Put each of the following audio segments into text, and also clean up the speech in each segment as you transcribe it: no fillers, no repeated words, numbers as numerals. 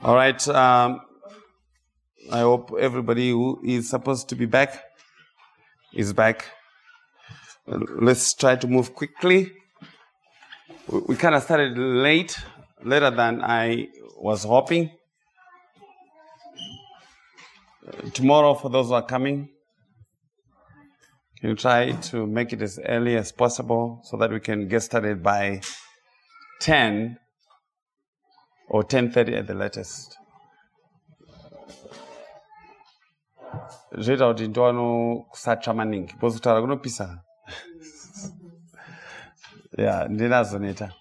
All right. I hope everybody who is supposed to be back is back. Let's try to move quickly. We kind of started later than I was hoping. Tomorrow, for those who are coming, you try to make it as early as possible so that we can get started by 10 or 10:30 at the latest. Zvoita kuti ndoano kusatsva maningi because kutaura kunopisa. Yeah, ndinazoneta.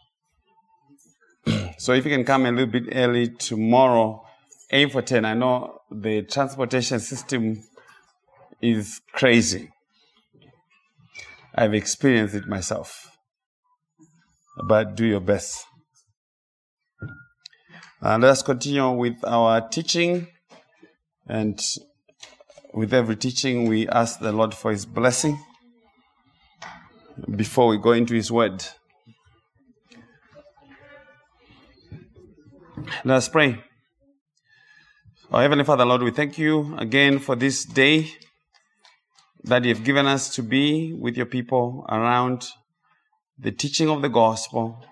So if you can come a little bit early tomorrow, aim for 10. I know the transportation system is crazy. I've experienced it myself. But do your best. Let us continue with our teaching. And with every teaching, we ask the Lord for His blessing before we go into His word. Let us pray. Our Heavenly Father, Lord, we thank you again for this day that you have given us to be with your people around the teaching of the gospel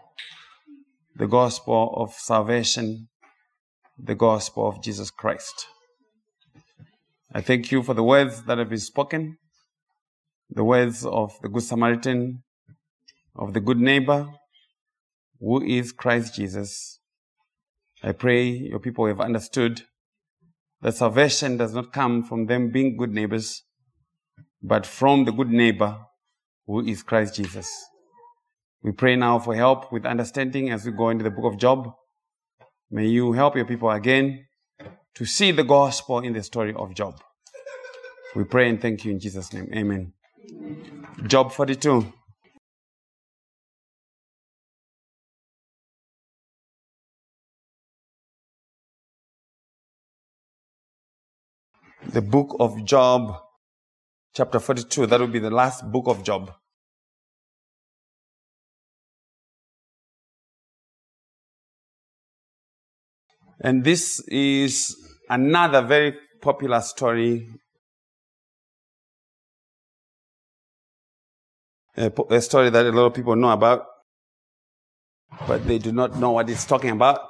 of salvation, the gospel of Jesus Christ. I thank you for the words that have been spoken, the words of the Good Samaritan, of the good neighbor, who is Christ Jesus. I pray your people have understood that salvation does not come from them being good neighbors, but from the good neighbor, who is Christ Jesus. We pray now for help with understanding as we go into the book of Job. May you help your people again to see the gospel in the story of Job. We pray and thank you in Jesus' name. Amen. Job 42. The book of Job, chapter 42. That will be the last book of Job. And this is another very popular story. A story that a lot of people know about, but they do not know what it's talking about.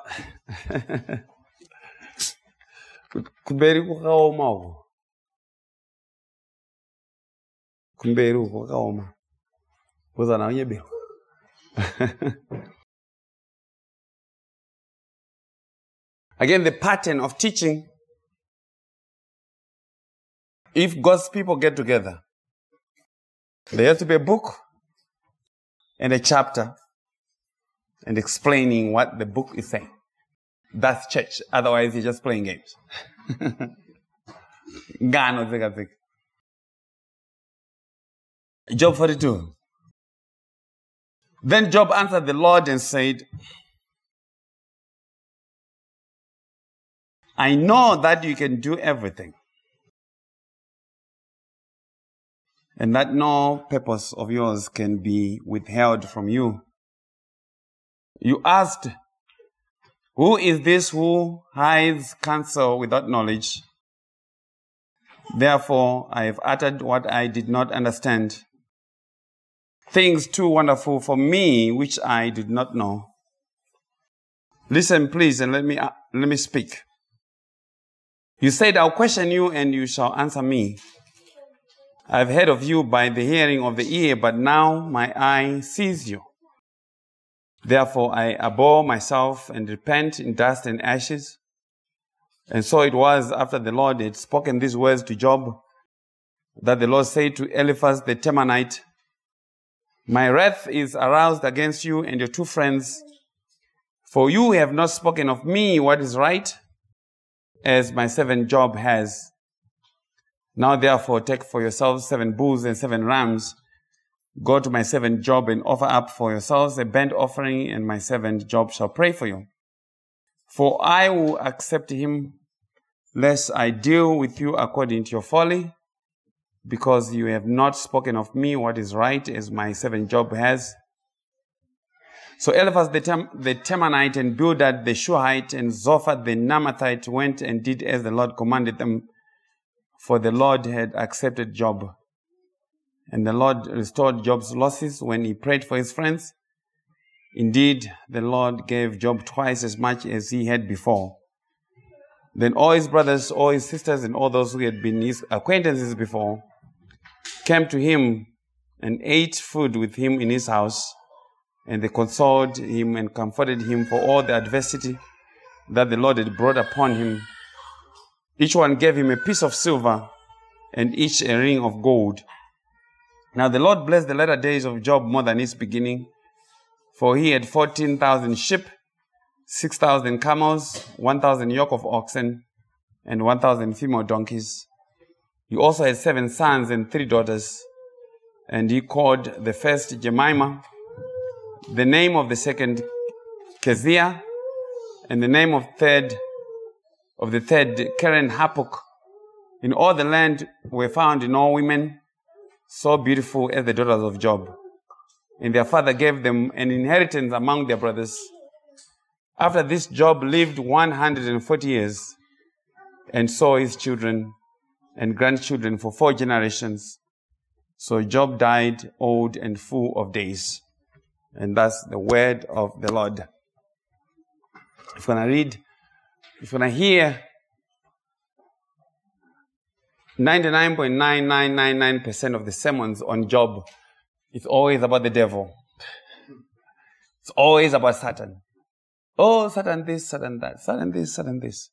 Kumberi kukaoma uko. Kumberi uko kukaoma. Kuzana unyebero. Again, the pattern of teaching, if God's people get together, there has to be a book and a chapter and explaining what the book is saying. That's church. Otherwise, you're just playing games. Job 42. Then Job answered the Lord and said, I know that you can do everything, and that no purpose of yours can be withheld from you. You asked, who is this who hides counsel without knowledge? Therefore, I have uttered what I did not understand, things too wonderful for me which I did not know. Listen, please, and let me speak. You said, I'll question you and you shall answer me. I've heard of you by the hearing of the ear, but now my eye sees you. Therefore I abhor myself and repent in dust and ashes. And so it was after the Lord had spoken these words to Job, that the Lord said to Eliphaz the Temanite, my wrath is aroused against you and your two friends, for you have not spoken of me what is right, as my servant Job has. Now therefore take for yourselves 7 bulls and 7 rams. Go to my servant Job and offer up for yourselves a burnt offering, and my servant Job shall pray for you. For I will accept him, lest I deal with you according to your folly, because you have not spoken of me what is right, as my servant Job has. So Eliphaz the Temanite and Bildad the Shuhite and Zophar the Naamathite went and did as the Lord commanded them, for the Lord had accepted Job. And the Lord restored Job's losses when he prayed for his friends. Indeed, the Lord gave Job twice as much as he had before. Then all his brothers, all his sisters, and all those who had been his acquaintances before came to him and ate food with him in his house. And they consoled him and comforted him for all the adversity that the Lord had brought upon him. Each one gave him a piece of silver and each a ring of gold. Now the Lord blessed the latter days of Job more than his beginning, for he had 14,000 sheep, 6,000 camels, 1,000 yoke of oxen, and 1,000 female donkeys. He also had 7 sons and 3 daughters, and he called the first Jemimah, the name of the second Keziah, and the name of the third Keren Hapuk. In all the land were found no women so beautiful as the daughters of Job. And their father gave them an inheritance among their brothers. After this, Job lived 140 years and saw his children and grandchildren for 4 generations. So Job died old and full of days. And that's the word of the Lord. If you're going to hear 99.9999% of the sermons on Job, it's always about the devil. It's always about Satan. Oh, Satan this, Satan that, Satan this, Satan this.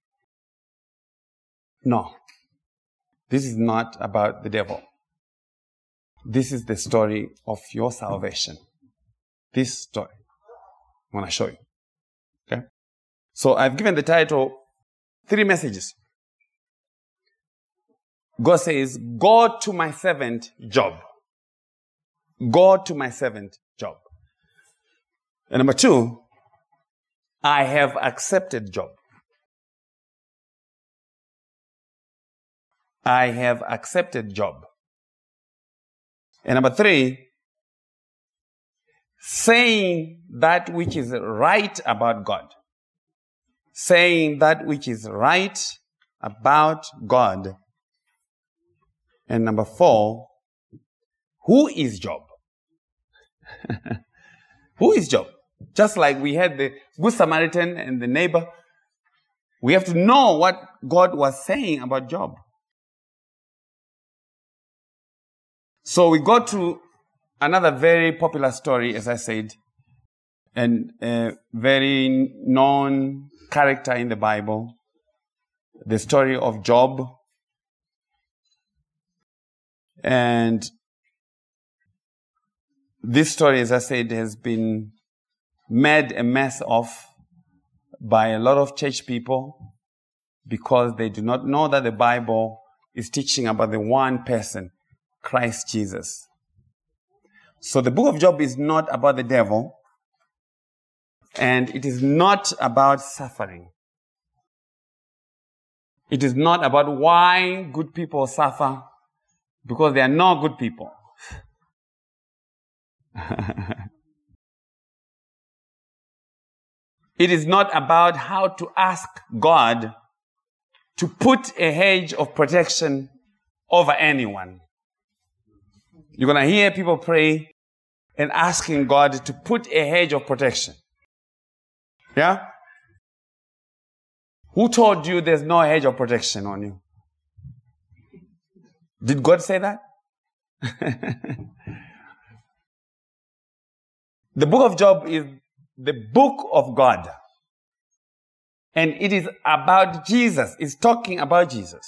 No. This is not about the devil. This is the story of your salvation. This story. I want to show you. Okay? So I've given the title 3 messages. God says, go to my servant Job. Go to my servant Job. And number 2, I have accepted Job. I have accepted Job. And number 3, saying that which is right about God. Saying that which is right about God. And number 4, who is Job? Who is Job? Just like we had the Good Samaritan and the neighbor, we have to know what God was saying about Job. So we go to another very popular story, as I said, and a very known character in the Bible, the story of Job. And this story, as I said, has been made a mess of by a lot of church people because they do not know that the Bible is teaching about the one person, Christ Jesus. So the book of Job is not about the devil, and it is not about suffering. It is not about why good people suffer, because they are not good people. It is not about how to ask God to put a hedge of protection over anyone. You're going to hear people pray and asking God to put a hedge of protection. Yeah? Who told you there's no hedge of protection on you? Did God say that? The book of Job is the book of God. And it is about Jesus. It's talking about Jesus.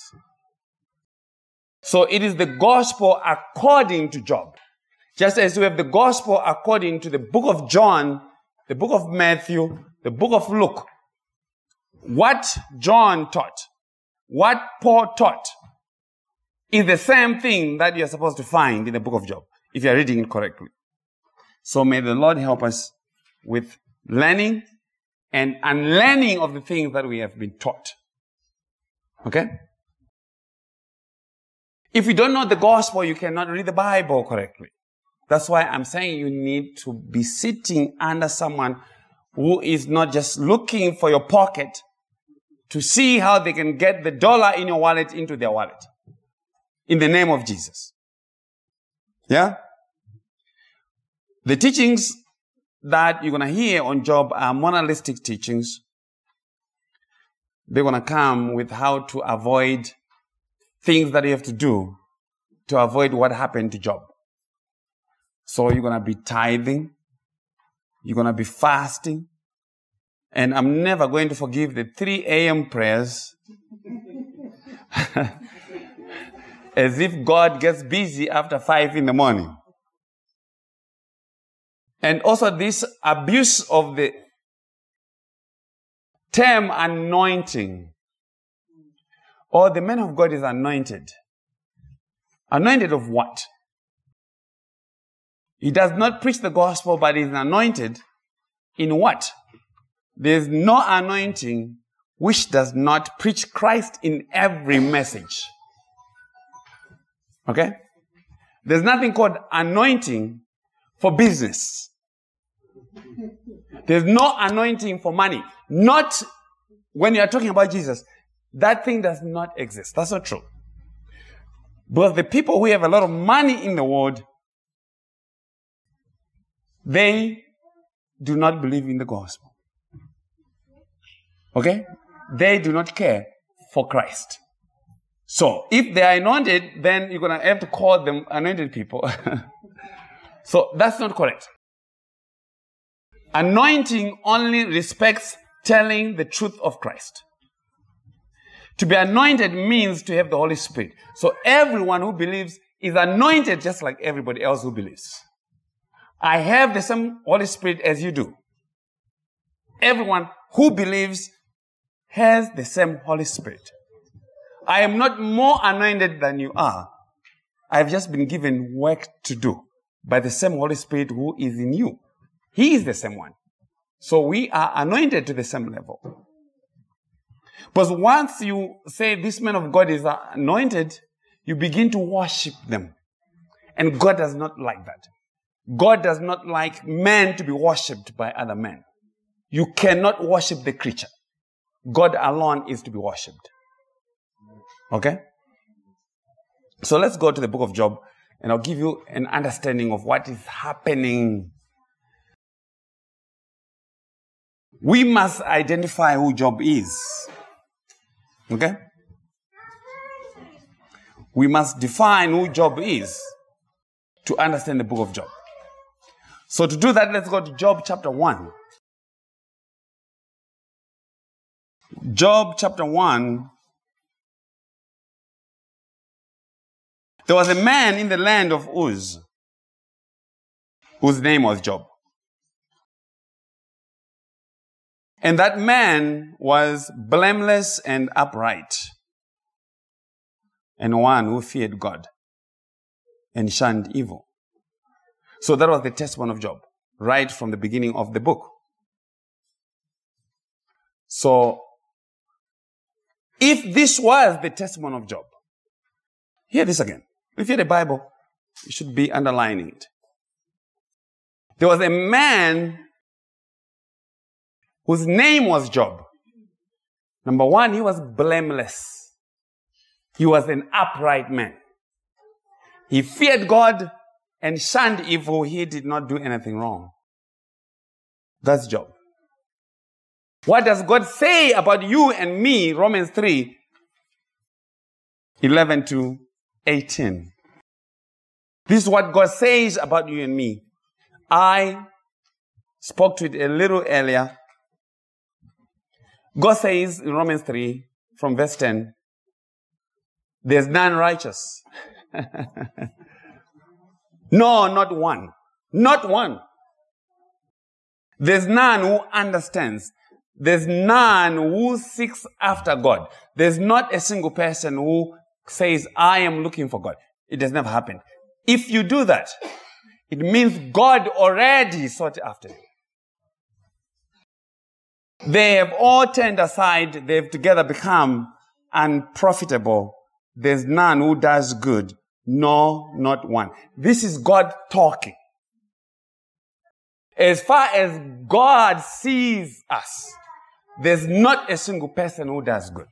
So it is the gospel according to Job. Just as we have the gospel according to the book of John, the book of Matthew, the book of Luke. What John taught, what Paul taught, is the same thing that you're supposed to find in the book of Job, if you're reading it correctly. So may the Lord help us with learning and unlearning of the things that we have been taught. Okay? If you don't know the gospel, you cannot read the Bible correctly. That's why I'm saying you need to be sitting under someone who is not just looking for your pocket to see how they can get the dollar in your wallet into their wallet. In the name of Jesus. Yeah? The teachings that you're going to hear on Job are moralistic teachings. They're going to come with how to avoid things that you have to do to avoid what happened to Job. So you're going to be tithing. You're going to be fasting. And I'm never going to forgive the 3 a.m. prayers. As if God gets busy after 5 in the morning. And also this abuse of the term anointing. Or the man of God is anointed. Anointed of what? He does not preach the gospel, but is anointed in what? There's no anointing which does not preach Christ in every message. Okay? There's nothing called anointing for business. There's no anointing for money. Not when you're talking about Jesus. That thing does not exist. That's not true. But the people who have a lot of money in the world, they do not believe in the gospel. Okay? They do not care for Christ. So, if they are anointed, then you're going to have to call them anointed people. So, that's not correct. Anointing only respects telling the truth of Christ. To be anointed means to have the Holy Spirit. So, everyone who believes is anointed just like everybody else who believes. I have the same Holy Spirit as you do. Everyone who believes has the same Holy Spirit. I am not more anointed than you are. I've just been given work to do by the same Holy Spirit who is in you. He is the same one. So we are anointed to the same level. But once you say this man of God is anointed, you begin to worship them. And God does not like that. God does not like men to be worshipped by other men. You cannot worship the creature. God alone is to be worshipped. Okay? So let's go to the book of Job, and I'll give you an understanding of what is happening. We must identify who Job is. Okay? We must define who Job is to understand the book of Job. So to do that, let's go to Job chapter 1. Job chapter 1. There was a man in the land of Uz whose name was Job. And that man was blameless and upright, and one who feared God and shunned evil. So that was the testimony of Job, right from the beginning of the book. So, if this was the testimony of Job, hear this again. If you hear the Bible, you should be underlining it. There was a man whose name was Job. Number one, he was blameless. He was an upright man. He feared God and shunned evil. He did not do anything wrong. That's Job. What does God say about you and me? Romans 3, 11 to 18. This is what God says about you and me. I spoke to it a little earlier. God says in Romans 3, from verse 10, there's none righteous. No, not one. Not one. There's none who understands. There's none who seeks after God. There's not a single person who says, I am looking for God. It has never happened. If you do that, it means God already sought after you. They have all turned aside. They've together become unprofitable. There's none who does good. No, not one. This is God talking. As far as God sees us, there's not a single person who does good.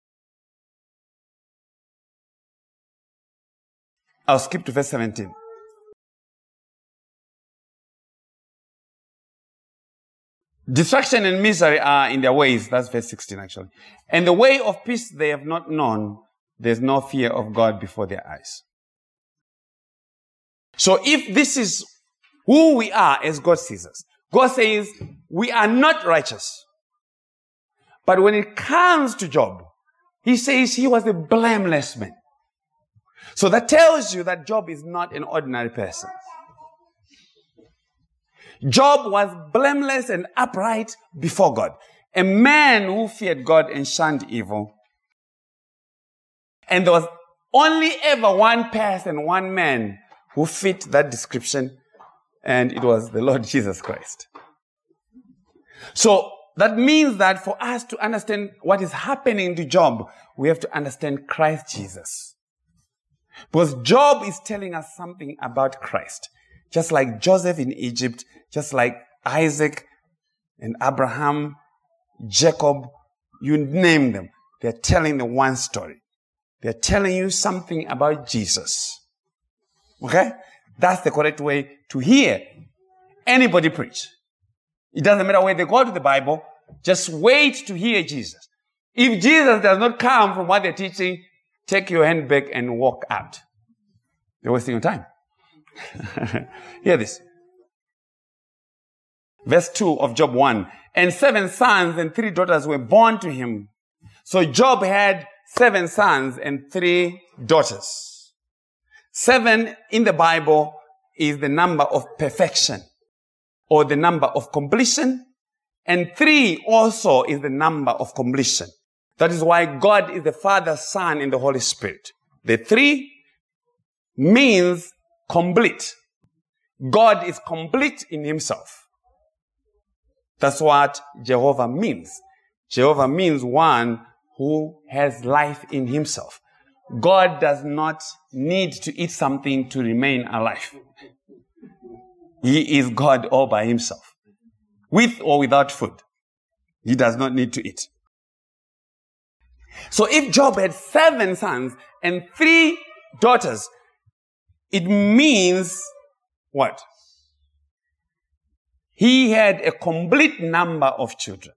I'll skip to verse 17. Destruction and misery are in their ways. That's verse 16 actually. And the way of peace they have not known. There's no fear of God before their eyes. So if this is who we are as God sees us, God says we are not righteous. But when it comes to Job, he says he was a blameless man. So that tells you that Job is not an ordinary person. Job was blameless and upright before God. A man who feared God and shunned evil. And there was only ever one person, one man who fit that description, and it was the Lord Jesus Christ. So that means that for us to understand what is happening to Job, we have to understand Christ Jesus. Because Job is telling us something about Christ. Just like Joseph in Egypt, just like Isaac and Abraham, Jacob, you name them. They're telling the one story. They're telling you something about Jesus. Okay? That's the correct way to hear anybody preach. It doesn't matter where they go to the Bible. Just wait to hear Jesus. If Jesus does not come from what they're teaching, take your hand back and walk out. You're wasting your time. Hear this. Verse 2 of Job 1. And 7 sons and 3 daughters were born to him. So Job had 7 sons and 3 daughters. 7 in the Bible is the number of perfection or the number of completion. And 3 also is the number of completion. That is why God is the Father, Son, and the Holy Spirit. The 3 means complete. God is complete in himself. That's what Jehovah means. Jehovah means one who has life in himself. God does not need to eat something to remain alive. He is God all by himself. With or without food. He does not need to eat. So if Job had 7 sons and 3 daughters, it means what? He had a complete number of children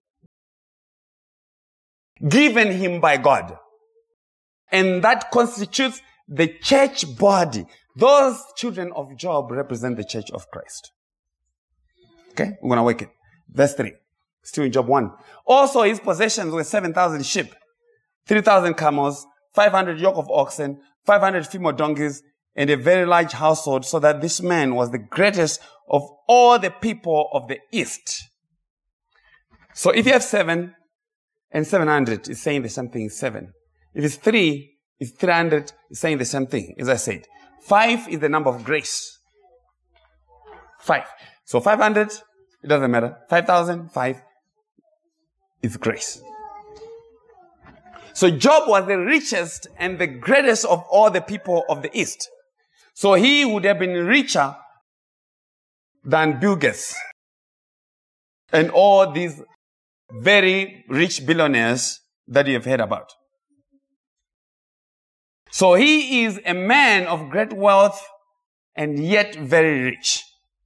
given him by God. And that constitutes the church body. Those children of Job represent the church of Christ. Okay, we're going to work it. Verse 3, still in Job 1. Also his possessions were 7,000 sheep, 3,000 camels, 500 yoke of oxen, 500 female donkeys, and a very large household, so that this man was the greatest of all the people of the East. So if you have 7 and 700, it's saying the same thing, 7. If it's 3, it's 300, it's saying the same thing, as I said. 5 is the number of grace. 5. So 500, it doesn't matter. 5,000, 5 is grace. So Job was the richest and the greatest of all the people of the East. So he would have been richer than Bill Gates and all these very rich billionaires that you have heard about. So he is a man of great wealth and yet very rich.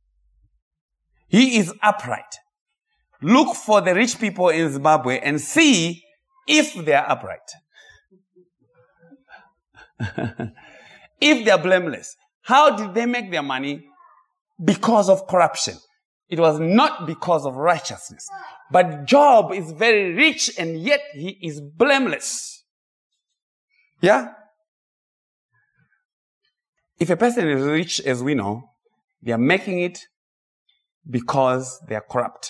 He is upright. Look for the rich people in Zimbabwe and see if they are upright. If they are blameless. How did they make their money? Because of corruption. It was not because of righteousness. But Job is very rich and yet he is blameless. Yeah? If a person is rich, as we know, they are making it because they are corrupt.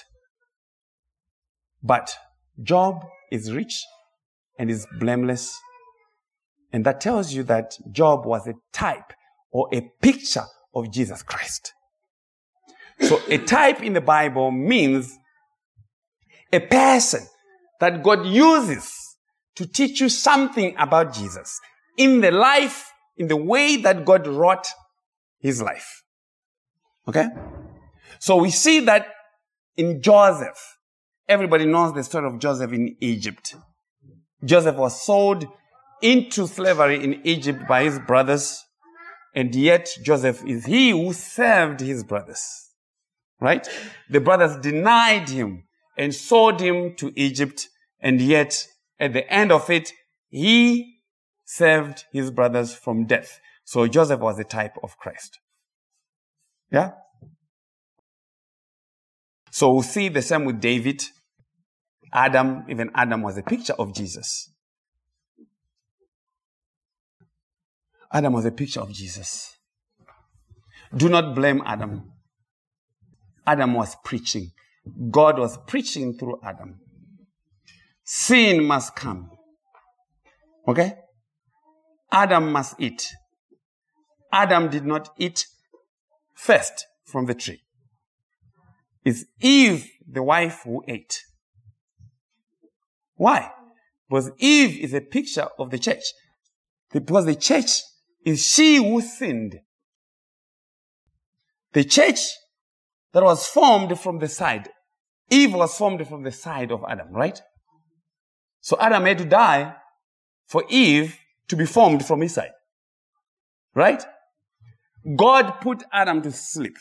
But Job is rich and is blameless. And that tells you that Job was a type or a picture of Jesus Christ. So a type in the Bible means a person that God uses to teach you something about Jesus in the life in the way that God wrought his life. Okay? So we see that in Joseph. Everybody knows the story of Joseph in Egypt. Joseph was sold into slavery in Egypt by his brothers, and yet Joseph is he who served his brothers. Right? The brothers denied him and sold him to Egypt, and yet at the end of it, he saved his brothers from death. So Joseph was a type of Christ. Yeah? So we'll see the same with David. Adam, even Adam was a picture of Jesus. Adam was a picture of Jesus. Do not blame Adam. Adam was preaching. God was preaching through Adam. Sin must come. Okay? Adam must eat. Adam did not eat first from the tree. It's Eve, the wife, who ate. Why? Because Eve is a picture of the church. Because the church is she who sinned. The church that was formed from the side. Eve was formed from the side of Adam, right? So Adam had to die for Eve to be formed from his side. Right? God put Adam to sleep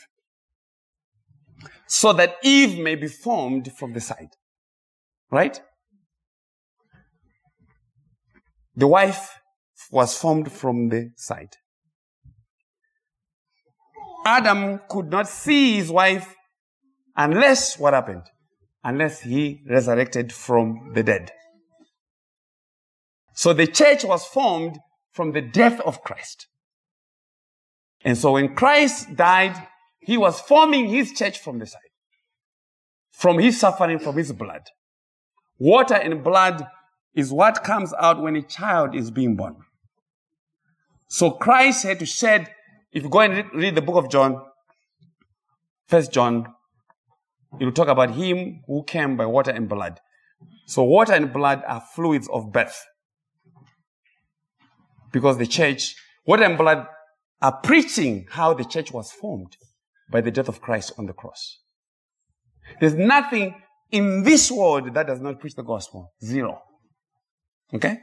so that Eve may be formed from the side. Right? The wife was formed from the side. Adam could not see his wife unless what happened? Unless he resurrected from the dead. So the church was formed from the death of Christ. And so when Christ died, he was forming his church from the side. From his suffering, from his blood. Water and blood is what comes out when a child is being born. So Christ had to shed, if you go and read the book of John, 1 John, it will talk about him who came by water and blood. So water and blood are fluids of birth. Because the church, water and blood are preaching how the church was formed by the death of Christ on the cross. There's nothing in this world that does not preach the gospel. Zero. Okay?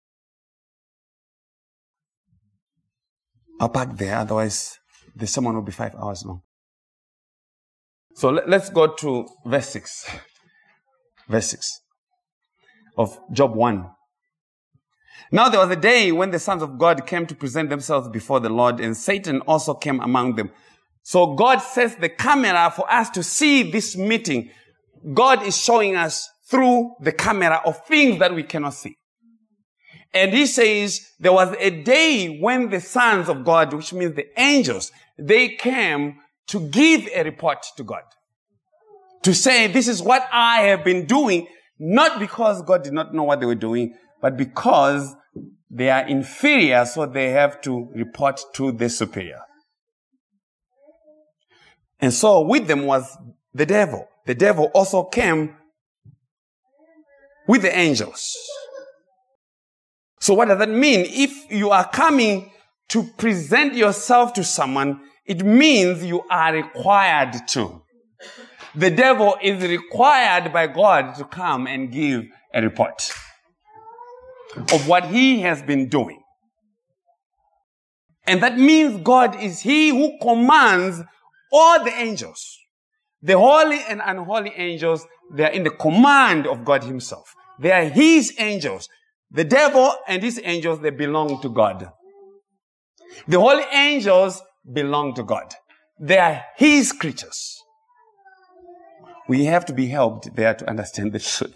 I'll park there, otherwise the sermon will be 5 hours long. So let's go to verse 6. Verse 6 of Job 1. Now there was a day when the sons of God came to present themselves before the Lord, and Satan also came among them. So God sets the camera for us to see this meeting. God is showing us through the camera of things that we cannot see. And he says there was a day when the sons of God, which means the angels, they came to give a report to God. To say, this is what I have been doing, not because God did not know what they were doing, but because they are inferior, so they have to report to the superior. And so with them was the devil. The devil also came with the angels. So what does that mean? If you are coming to present yourself to someone, it means you are required to. The devil is required by God to come and give a report of what he has been doing. And that means God is he who commands all the angels. The holy and unholy angels, they are in the command of God himself. They are his angels. The devil and his angels, they belong to God. The holy angels belong to God. They are his creatures. We have to be helped there to understand the truth.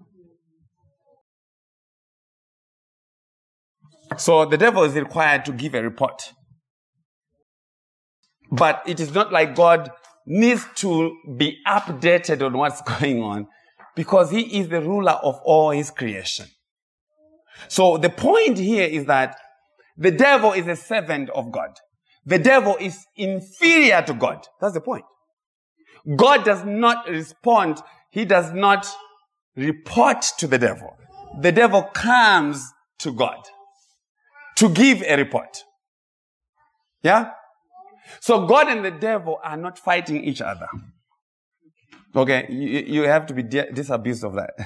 So the devil is required to give a report. But it is not like God needs to be updated on what's going on, because he is the ruler of all his creation. So the point here is that the devil is a servant of God. The devil is inferior to God. That's the point. God does not respond. He does not report to the devil. The devil comes to God to give a report. Yeah? So God and the devil are not fighting each other. Okay, you have to be disabused of that.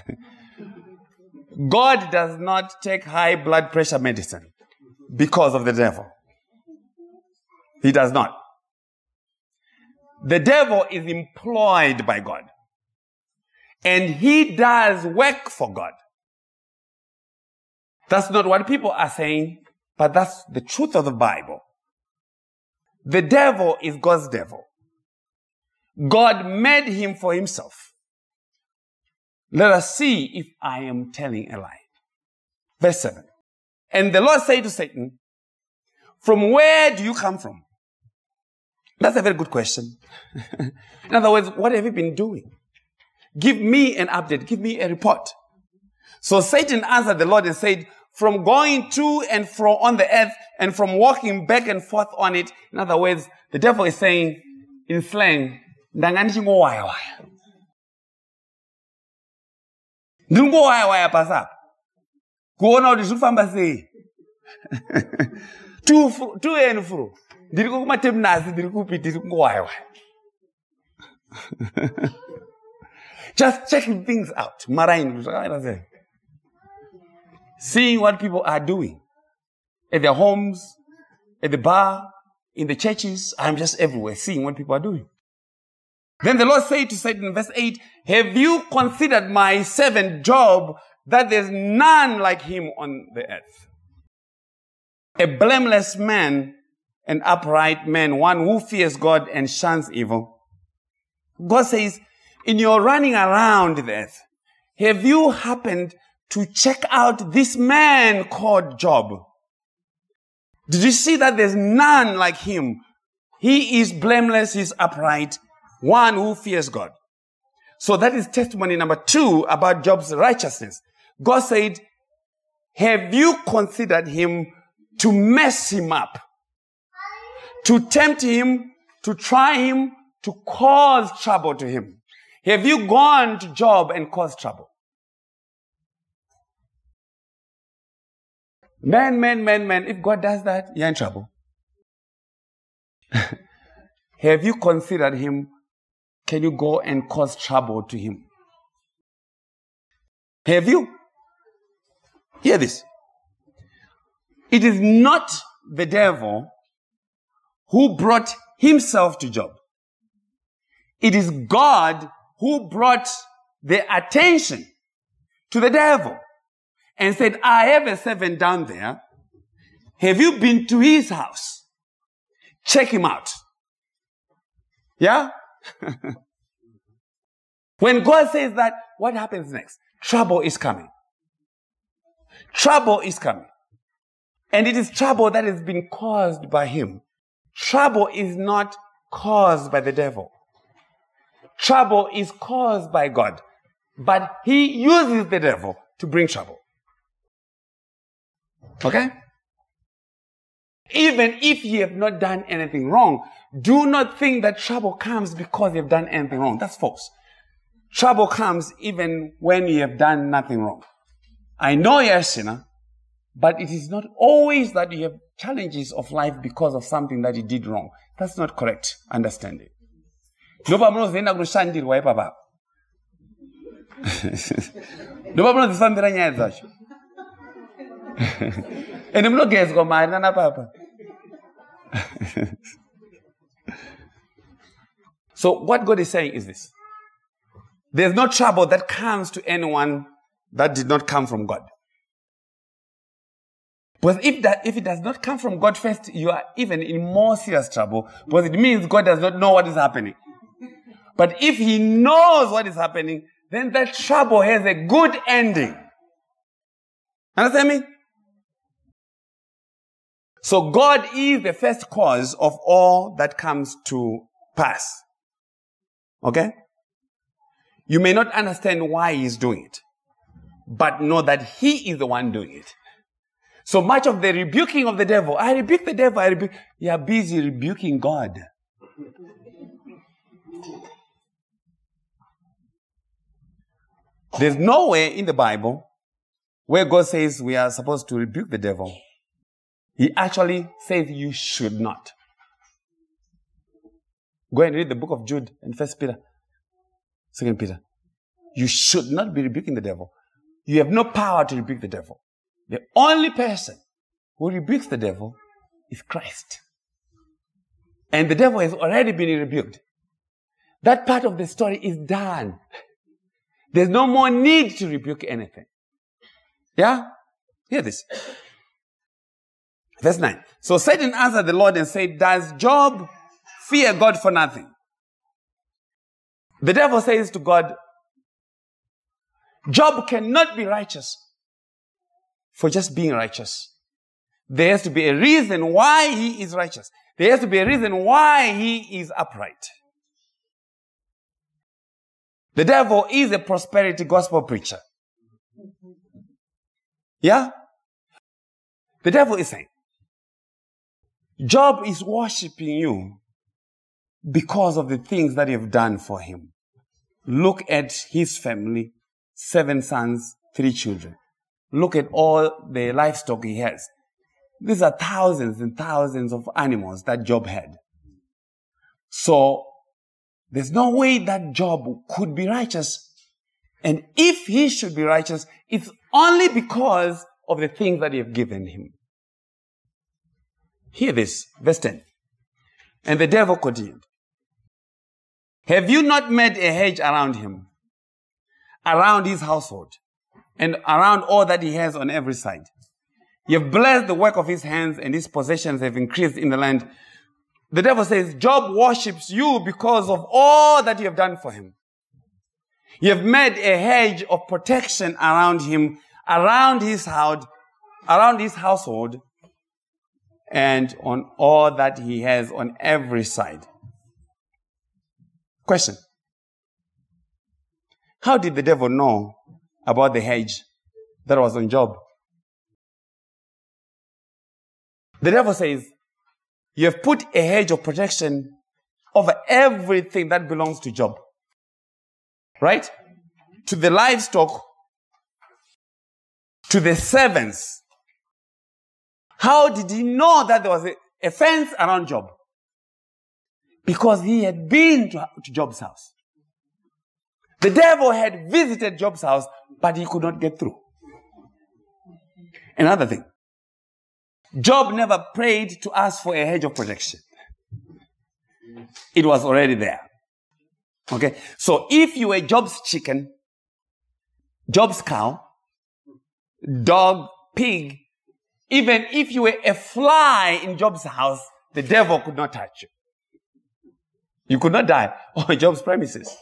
God does not take high blood pressure medicine because of the devil. He does not. The devil is employed by God. And he does work for God. That's not what people are saying, but that's the truth of the Bible. The devil is God's devil. God made him for himself. Let us see if I am telling a lie. Verse 7. And the Lord said to Satan, from where do you come from? That's a very good question. In other words, what have you been doing? Give me an update. Give me a report. So Satan answered the Lord and said, from going to and fro on the earth and from walking back and forth on it. In other words, the devil is saying in slang, ndingo waya. Ndingo waya pasa. Kuona kuti zvifamba sei. To and fro. Ndiri kumatemnasi ndiri kupi ndiri kungowayiwa. Just checking things out. Marine. Seeing what people are doing. At their homes, at the bar, in the churches. I'm just everywhere seeing what people are doing. Then the Lord said to Satan in verse 8, have you considered my servant Job, that there's none like him on the earth? A blameless man, an upright man, one who fears God and shuns evil. God says, in your running around the earth, have you happened to check out this man called Job? Did you see that there's none like him? He is blameless, he's upright, one who fears God. So that is testimony number 2 about Job's righteousness. God said, have you considered him to mess him up? To tempt him, to try him, to cause trouble to him? Have you gone to Job and caused trouble? Man, if God does that, you're in trouble. Have you considered him? Can you go and cause trouble to him? Have you? Hear this. It is not the devil who brought himself to Job. It is God who brought the attention to the devil and said, I have a servant down there. Have you been to his house? Check him out. Yeah? When God says that, what happens next? Trouble is coming. Trouble is coming. And it is trouble that has been caused by him. Trouble is not caused by the devil. Trouble is caused by God. But he uses the devil to bring trouble. Okay? Even if you have not done anything wrong, do not think that trouble comes because you have done anything wrong. That's false. Trouble comes even when you have done nothing wrong. I know you're a sinner, but it is not always that you have challenges of life because of something that you did wrong. That's not correct understanding. Ndoba munozoenda kushandirwa ipapa. Ndoba munozifambira nyaya dzacho. Ende munogezwa mari nana papa. So what God is saying is this. There's no trouble that comes to anyone that did not come from God. But if it does not come from God first, you are even in more serious trouble, because it means God does not know what is happening. But if he knows what is happening, then that trouble has a good ending. Understand me? So God is the first cause of all that comes to pass. Okay? You may not understand why he's doing it, but know that he is the one doing it. So much of the rebuking of the devil, I rebuke the devil, you are busy rebuking God. There's nowhere in the Bible where God says we are supposed to rebuke the devil. He actually says you should not. Go and read the book of Jude and 1 Peter, 2 Peter. You should not be rebuking the devil. You have no power to rebuke the devil. The only person who rebukes the devil is Christ. And the devil has already been rebuked. That part of the story is done. There's no more need to rebuke anything. Yeah? Hear this. Verse 9. So Satan answered the Lord and said, does Job fear God for nothing? The devil says to God, Job cannot be righteous for just being righteous. There has to be a reason why he is righteous. There has to be a reason why he is upright. The devil is a prosperity gospel preacher. Yeah? The devil is saying, Job is worshiping you because of the things that you've done for him. Look at his family, 7 sons, 3 children. Look at all the livestock he has. These are thousands and thousands of animals that Job had. So, there's no way that Job could be righteous. And if he should be righteous, it's only because of the things that you have given him. Hear this, verse 10. And the devil continued, have you not made a hedge around him, around his household, and around all that he has on every side? You have blessed the work of his hands, and his possessions have increased in the land. The devil says, Job worships you because of all that you have done for him. You have made a hedge of protection around him, around his household, and on all that he has on every side. Question. How did the devil know about the hedge that was on Job? The devil says, you have put a hedge of protection over everything that belongs to Job. Right? To the livestock, to the servants. How did he know that there was a fence around Job? Because he had been to Job's house. The devil had visited Job's house, but he could not get through. Another thing. Job never prayed to ask for a hedge of protection. It was already there. Okay? So if you were Job's chicken, Job's cow, dog, pig, even if you were a fly in Job's house, the devil could not touch you. You could not die on Job's premises.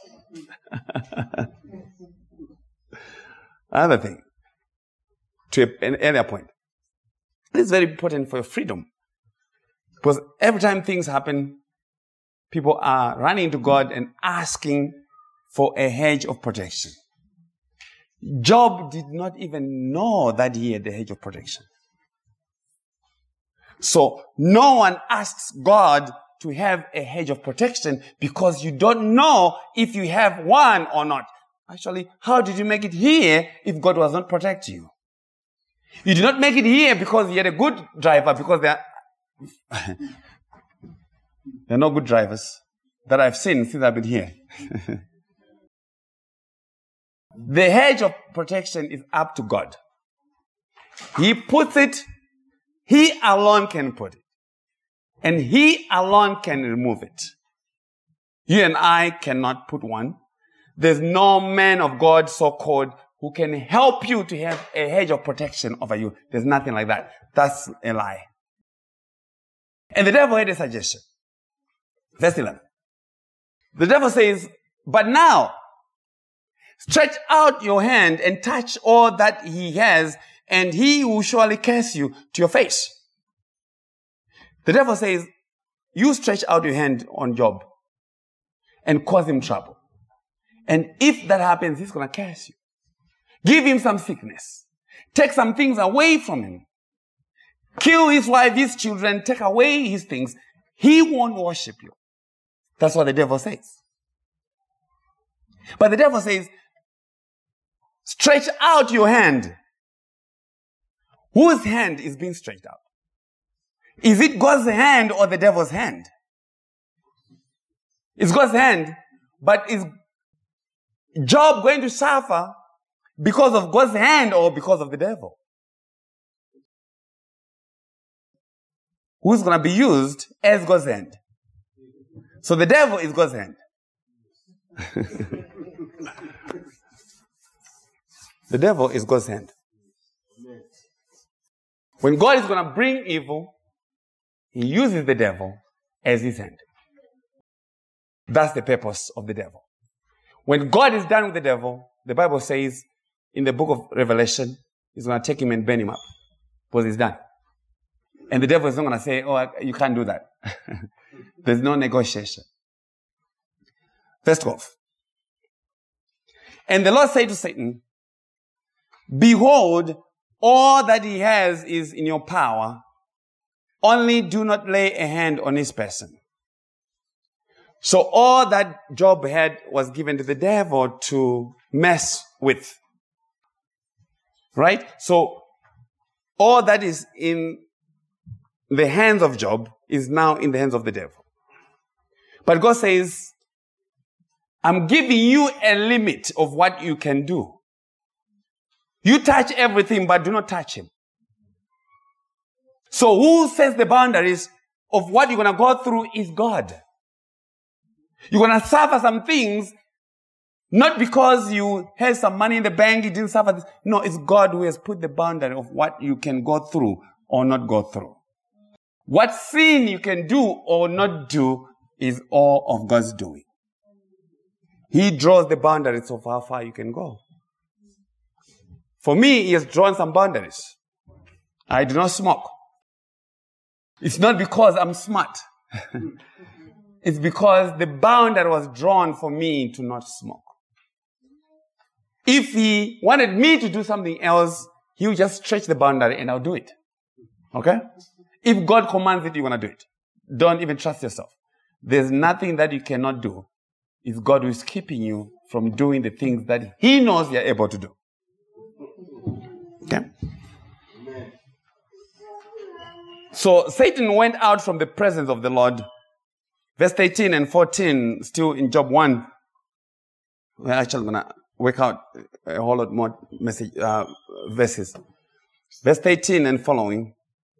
Another thing, to an earlier point. This is very important for your freedom. Because every time things happen, people are running to God and asking for a hedge of protection. Job did not even know that he had a hedge of protection. So no one asks God to have a hedge of protection because you don't know if you have one or not. Actually, how did you make it here if God was not protecting you? You did not make it here because you had a good driver, because there are no good drivers that I've seen since I've been here. The hedge of protection is up to God. He puts it, He alone can put it. And He alone can remove it. You and I cannot put one. There's no man of God, so-called, who can help you to have a hedge of protection over you. There's nothing like that. That's a lie. And the devil had a suggestion. Verse 11. The devil says, but now, stretch out your hand and touch all that he has, and he will surely curse you to your face. The devil says, you stretch out your hand on Job and cause him trouble. And if that happens, he's going to curse you. Give him some sickness. Take some things away from him. Kill his wife, his children, take away his things. He won't worship you. That's what the devil says. But the devil says, stretch out your hand. Whose hand is being stretched out? Is it God's hand or the devil's hand? It's God's hand. But is Job going to suffer because of God's hand or because of the devil? Who's going to be used as God's hand? So the devil is God's hand. The devil is God's hand. When God is going to bring evil, he uses the devil as his hand. That's the purpose of the devil. When God is done with the devil, the Bible says in the book of Revelation, he's going to take him and burn him up because he's done. And the devil is not going to say, oh, you can't do that. There's no negotiation. Verse 12. And the Lord said to Satan, behold, all that he has is in your power. Only do not lay a hand on his person. So all that Job had was given to the devil to mess with. Right? So all that is in the hands of Job is now in the hands of the devil. But God says, I'm giving you a limit of what you can do. You touch everything, but do not touch him. So who sets the boundaries of what you're going to go through is God. You're going to suffer some things, not because you had some money in the bank, you didn't suffer this. No, it's God who has put the boundary of what you can go through or not go through. What sin you can do or not do is all of God's doing. He draws the boundaries of how far you can go. For me, he has drawn some boundaries. I do not smoke. It's not because I'm smart. It's because the boundary was drawn for me to not smoke. If he wanted me to do something else, he would just stretch the boundary and I'll do it. Okay? If God commands it, you're going to do it. Don't even trust yourself. There's nothing that you cannot do. It's God who is keeping you from doing the things that he knows you're able to do. Okay? So Satan went out from the presence of the Lord. Verse 13 and 14, still in Job 1. We're actually going to work out a whole lot more verses. Verse 13 and following.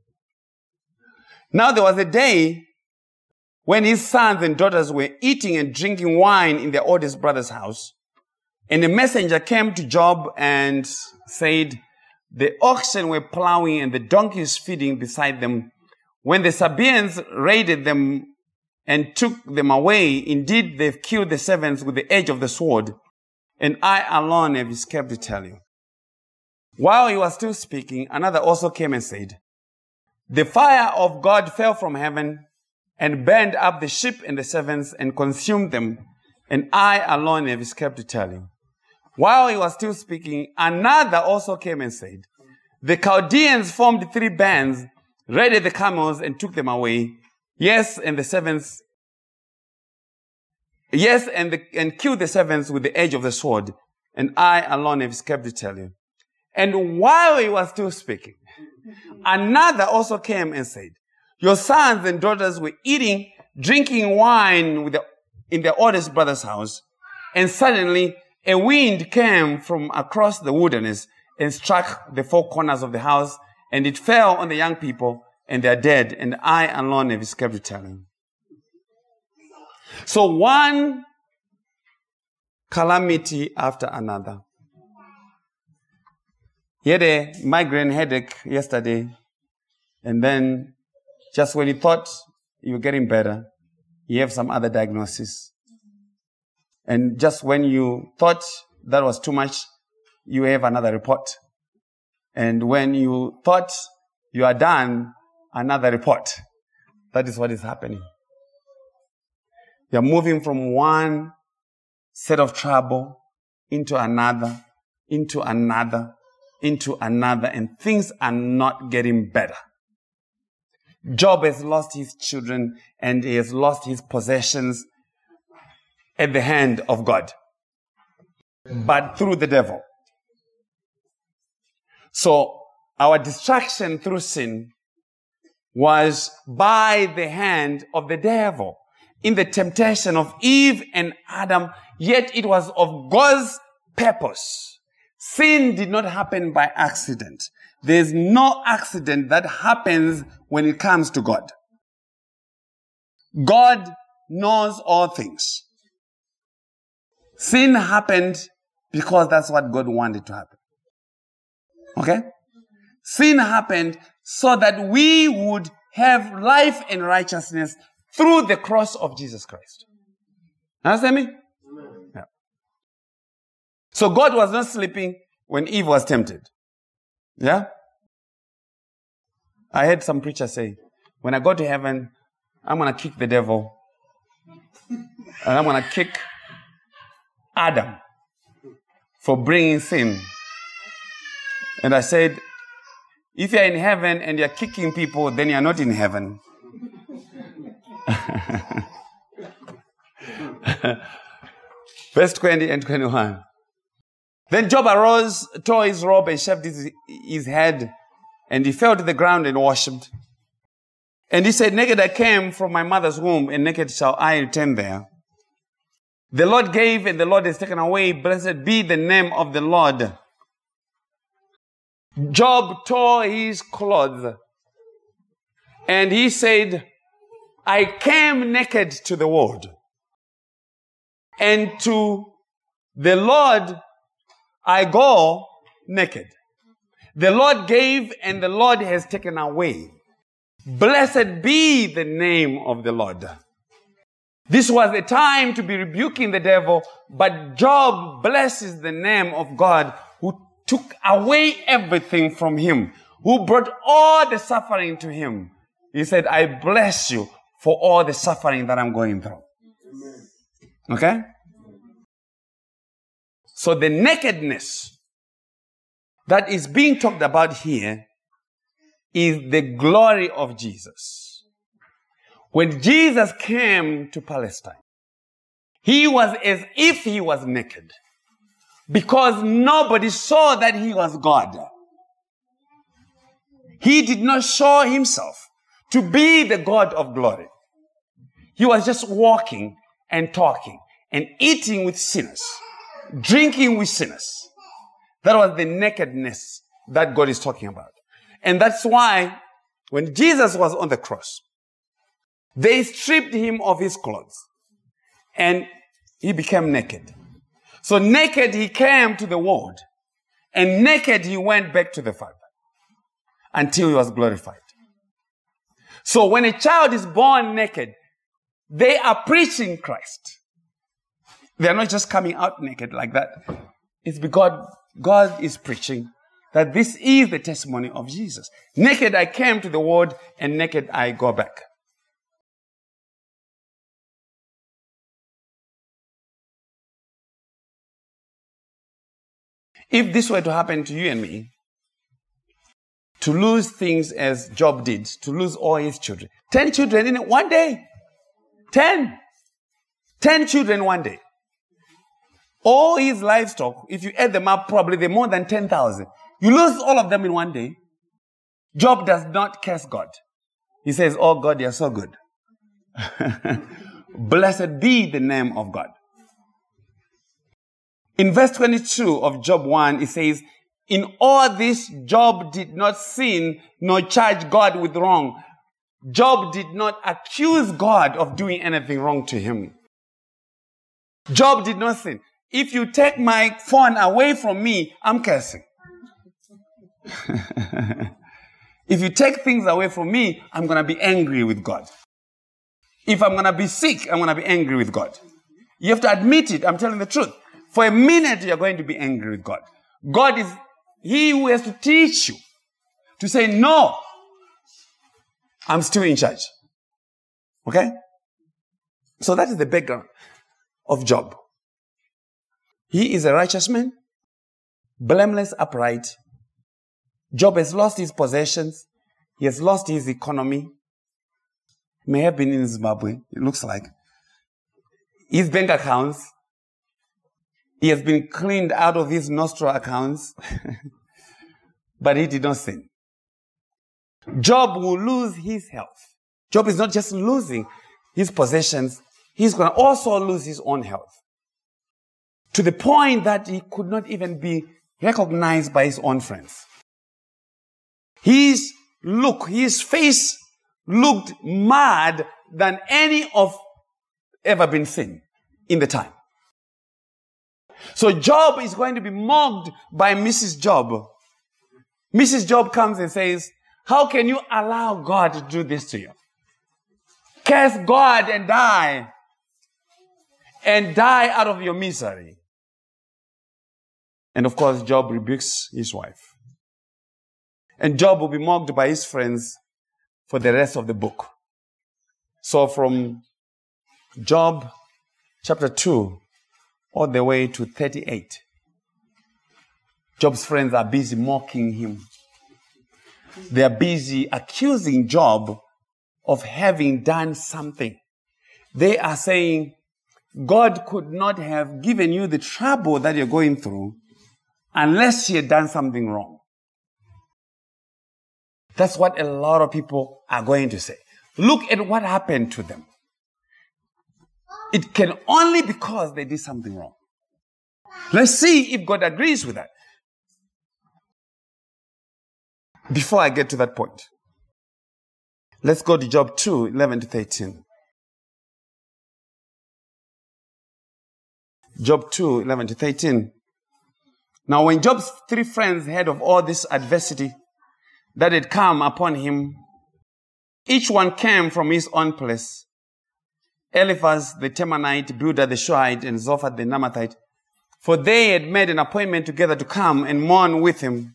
Now there was a day when his sons and daughters were eating and drinking wine in their oldest brother's house. And a messenger came to Job and said, the oxen were plowing and the donkeys feeding beside them. When the Sabaeans raided them and took them away, indeed they've killed the servants with the edge of the sword, and I alone have escaped to tell you. While he was still speaking, another also came and said, the fire of God fell from heaven and burned up the sheep and the servants and consumed them, and I alone have escaped to tell you. While he was still speaking, another also came and said, the Chaldeans formed 3 bands, raided the camels and took them away. Yes, and the servants. Yes, and killed the servants with the edge of the sword, and I alone have escaped to tell you. And while he was still speaking, another also came and said, your sons and daughters were eating, drinking wine in their oldest brother's house, and suddenly a wind came from across the wilderness and struck the 4 corners of the house, and it fell on the young people, and they are dead, and I alone have escaped to tell you. So one calamity after another. He had a migraine headache yesterday, and then just when he thought you were getting better, you have some other diagnosis. And just when you thought that was too much, you have another report. And when you thought you are done, another report. That is what is happening. You're moving from one set of trouble into another, into another, into another, and things are not getting better. Job has lost his children and he has lost his possessions at the hand of God, but through the devil. So our destruction through sin was by the hand of the devil. in the temptation of Eve and Adam, yet it was of God's purpose. Sin did not happen by accident. There's no accident that happens when it comes to God. God knows all things. Sin happened because that's what God wanted to happen. Okay? Sin happened so that we would have life and righteousness through the cross of Jesus Christ. Understand me? Yeah. So God was not sleeping when Eve was tempted. Yeah? I heard some preacher say, when I go to heaven, I'm going to kick the devil. And I'm going to kick Adam for bringing sin. And I said, if you're in heaven and you're kicking people, then you're not in heaven. Verse 20 and 21. Then Job arose, tore his robe, and shaved his head, and he fell to the ground and worshipped. And he said, naked I came from my mother's womb, and naked shall I return there. The Lord gave, and the Lord has taken away. Blessed be the name of the Lord. Job tore his clothes, and he said, I came naked to the world, and to the Lord I go naked. The Lord gave, and the Lord has taken away. Blessed be the name of the Lord. This was a time to be rebuking the devil, but Job blesses the name of God who took away everything from him, who brought all the suffering to him. He said, I bless you for all the suffering that I'm going through. Okay? So the nakedness that is being talked about here is the glory of Jesus. When Jesus came to Palestine, he was as if he was naked, because nobody saw that he was God. He did not show himself to be the God of glory. He was just walking and talking and eating with sinners, drinking with sinners. That was the nakedness that God is talking about. And that's why when Jesus was on the cross, they stripped him of his clothes and he became naked. So naked he came to the world, and naked he went back to the Father until he was glorified. So when a child is born naked, they are preaching Christ. They are not just coming out naked like that. It's because God is preaching that this is the testimony of Jesus. Naked I came to the world, and naked I go back. If this were to happen to you and me, to lose things as Job did, to lose all his children, 10 children in one day, 10 children one day. All his livestock, if you add them up, probably they're more than 10,000. You lose all of them in one day. Job does not curse God. He says, oh God, you're so good. Blessed be the name of God. In verse 22 of Job 1, it says, in all this, Job did not sin nor charge God with wrong. Job did not accuse God of doing anything wrong to him. Job did not sin. If you take my phone away from me, I'm cursing. If you take things away from me, I'm going to be angry with God. If I'm going to be sick, I'm going to be angry with God. You have to admit it. I'm telling the truth. For a minute, you're going to be angry with God. God is He who has to teach you to say, no, I'm still in charge. Okay? So that is the background of Job. He is a righteous man, blameless, upright. Job has lost his possessions. He has lost his economy. He may have been in Zimbabwe, it looks like. His bank accounts. He has been cleaned out of his nostril accounts. But he did not sin. Job will lose his health. Job is not just losing his possessions. he's going to also lose his own health. To the point that he could not even be recognized by his own friends. His face looked mad than any of ever been seen in the time. So Job is going to be mocked by Mrs. Job. Mrs. Job comes and says, how can you allow God to do this to you? Curse God and die. And die out of your misery. And of course, Job rebukes his wife. And Job will be mocked by his friends for the rest of the book. So from Job chapter 2 all the way to 38, Job's friends are busy mocking him. They are busy accusing Job of having done something. They are saying, God could not have given you the trouble that you're going through unless he had done something wrong. That's what a lot of people are going to say. Look at what happened to them. It can only be because they did something wrong. Let's see if God agrees with that. Before I get to that point, let's go to Job 2, 11 to 13. Job 2, 11 to 13. Now, when Job's three friends heard of all this adversity that had come upon him, each one came from his own place. Eliphaz the Temanite, Bildad the Shuhite, and Zophar the Naamathite, for they had made an appointment together to come and mourn with him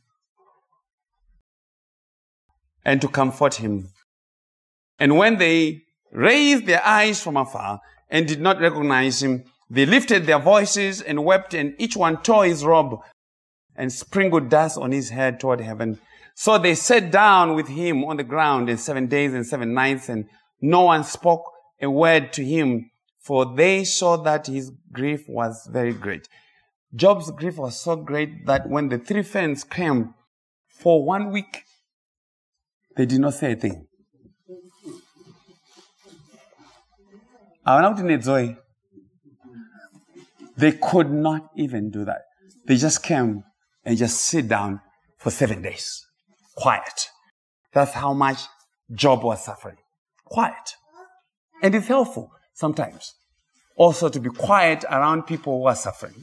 and to comfort him. And when they raised their eyes from afar and did not recognize him, they lifted their voices and wept, and each one tore his robe and sprinkled dust on his head toward heaven. So they sat down with him on the ground in 7 days and 7 nights, and no one spoke a word to him, for they saw that his grief was very great. Job's grief was so great that when the three friends came for 1 week, they did not say a thing. They could not even do that. They just came and just sit down for 7 days. Quiet. That's how much Job was suffering. Quiet. And it's helpful sometimes also to be quiet around people who are suffering.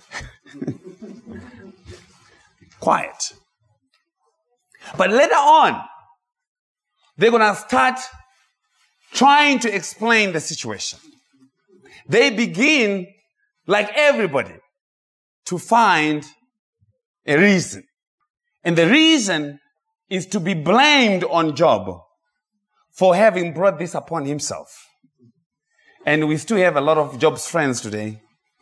Quiet. But later on, they're going to start trying to explain the situation. They begin, like everybody, to find a reason. And the reason is to be blamed on Job for having brought this upon himself. And we still have a lot of Job's friends today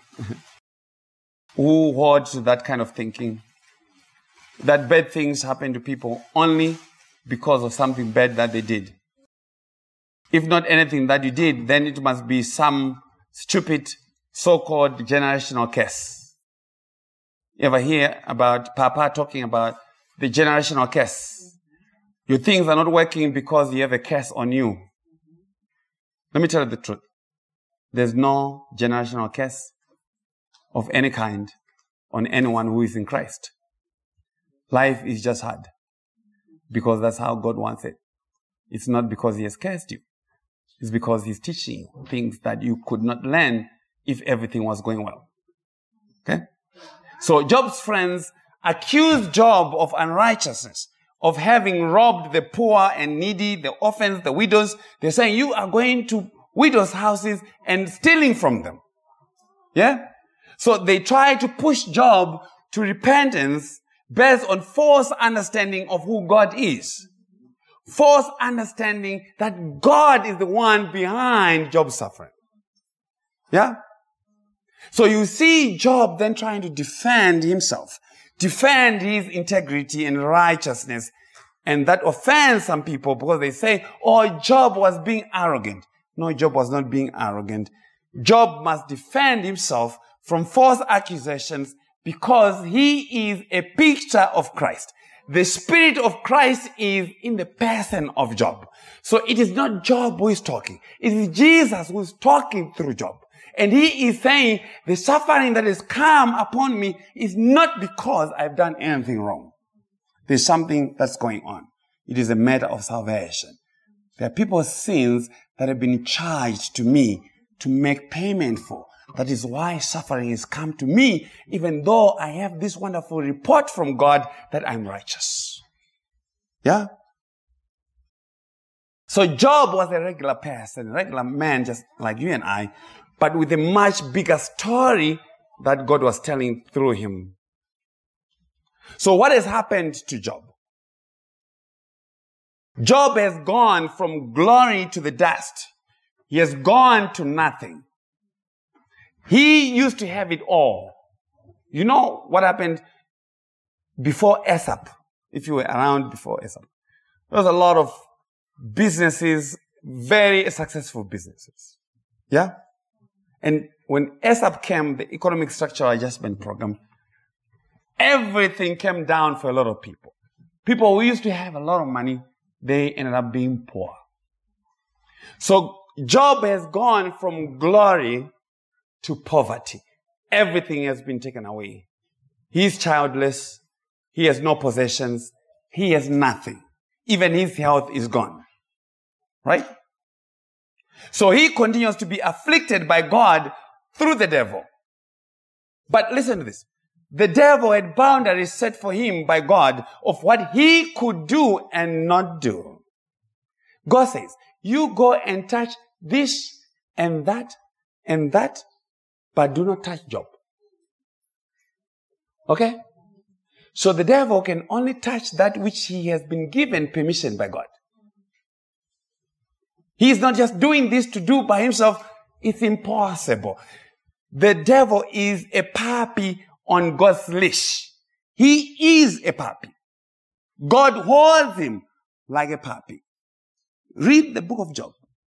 who hold to that kind of thinking, that bad things happen to people only because of something bad that they did. If not anything that you did, then it must be some stupid so-called generational curse. You ever hear about Papa talking about the generational curse? Your things are not working because you have a curse on you. Let me tell you the truth. There's no generational curse of any kind on anyone who is in Christ. Life is just hard because that's how God wants it. It's not because he has cursed you. It's because he's teaching you things that you could not learn if everything was going well. Okay? So Job's friends accused Job of unrighteousness, of having robbed the poor and needy, the orphans, the widows. They're saying you are going to widows' houses and stealing from them. Yeah? So they try to push Job to repentance based on false understanding of who God is. False understanding that God is the one behind Job's suffering. Yeah? So you see Job then trying to defend himself, defend his integrity and righteousness. And that offends some people because they say, oh, Job was being arrogant. No, Job was not being arrogant. Job must defend himself from false accusations because he is a picture of Christ. The Spirit of Christ is in the person of Job. So it is not Job who is talking. It is Jesus who is talking through Job. And he is saying the suffering that has come upon me is not because I've done anything wrong. There's something that's going on. It is a matter of salvation. There are people's sins that have been charged to me to make payment for. That is why suffering has come to me, even though I have this wonderful report from God that I'm righteous. Yeah? So Job was a regular person, a regular man just like you and I, but with a much bigger story that God was telling through him. So what has happened to Job? Job has gone from glory to the dust. He has gone to nothing. He used to have it all. You know what happened before Aesop? If you were around before Aesop, there was a lot of businesses, very successful businesses. Yeah? And when Aesop came, the Economic Structural Adjustment Program, everything came down for a lot of people. People who used to have a lot of money, they ended up being poor. So Job has gone from glory to poverty. Everything has been taken away. He's childless. He has no possessions. He has nothing. Even his health is gone. Right? So he continues to be afflicted by God through the devil. But listen to this. The devil had boundaries set for him by God of what he could do and not do. God says, you go and touch this and that, but do not touch Job. Okay? So the devil can only touch that which he has been given permission by God. He is not just doing this to do by himself. It's impossible. The devil is a puppy on God's leash. He is a puppy. God holds him like a puppy. Read the book of Job.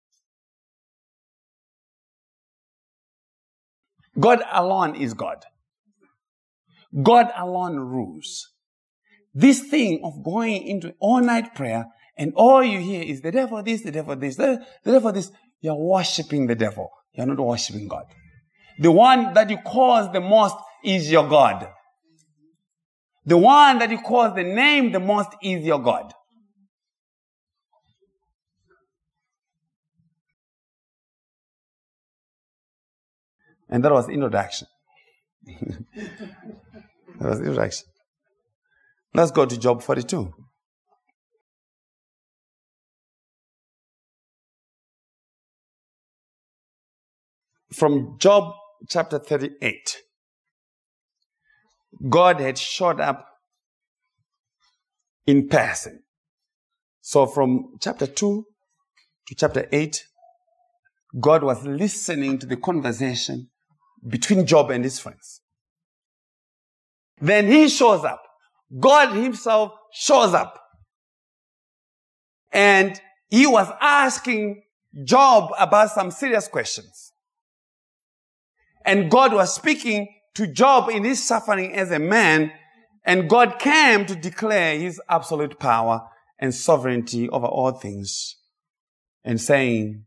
God alone is God. God alone rules. This thing of going into all-night prayer and all you hear is the devil this, the devil this, the devil this. You're worshiping the devil. You're not worshiping God. The one that you cause the most is your God. The one that you cause the name the most is your God. And that was introduction. That was introduction. Let's go to Job 42. From Job chapter 38, God had showed up in person. So from chapter 2 to chapter 8, God was listening to the conversation between Job and his friends. Then he shows up. God himself shows up. And he was asking Job about some serious questions. And God was speaking to Job in his suffering as a man, and God came to declare his absolute power and sovereignty over all things, and saying,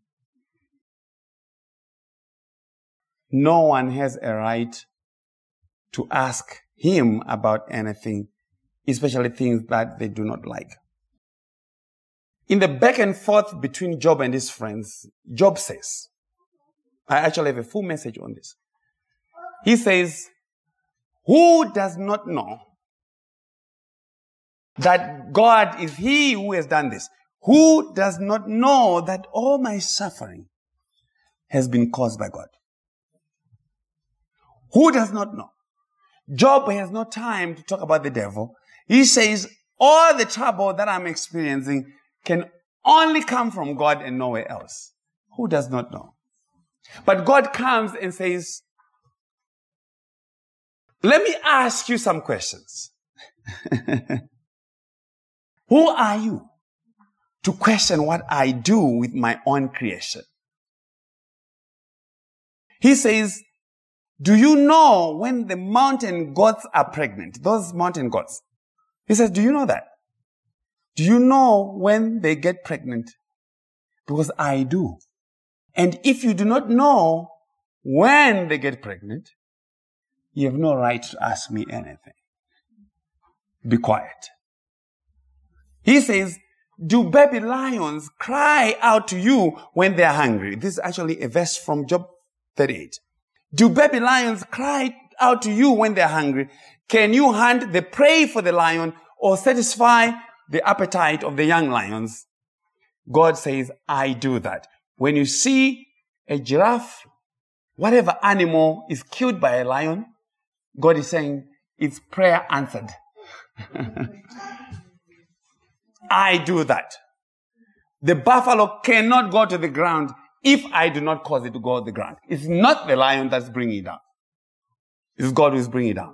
no one has a right to ask him about anything, especially things that they do not like. In the back and forth between Job and his friends, Job says, I actually have a full message on this. He says, who does not know that God is he who has done this? Who does not know that all my suffering has been caused by God? Who does not know? Job has no time to talk about the devil. He says, all the trouble that I'm experiencing can only come from God and nowhere else. Who does not know? But God comes and says, let me ask you some questions. Who are you to question what I do with my own creation? He says, do you know when the mountain goats are pregnant? Those mountain goats. He says, do you know that? Do you know when they get pregnant? Because I do. And if you do not know when they get pregnant, you have no right to ask me anything. Be quiet. He says, do baby lions cry out to you when they are hungry? This is actually a verse from Job 38. Do baby lions cry out to you when they are hungry? Can you hunt the prey for the lion or satisfy the appetite of the young lions? God says, I do that. When you see a giraffe, whatever animal is killed by a lion, God is saying, it's prayer answered. I do that. The buffalo cannot go to the ground if I do not cause it to go to the ground. It's not the lion that's bringing it down. It's God who is bringing it down.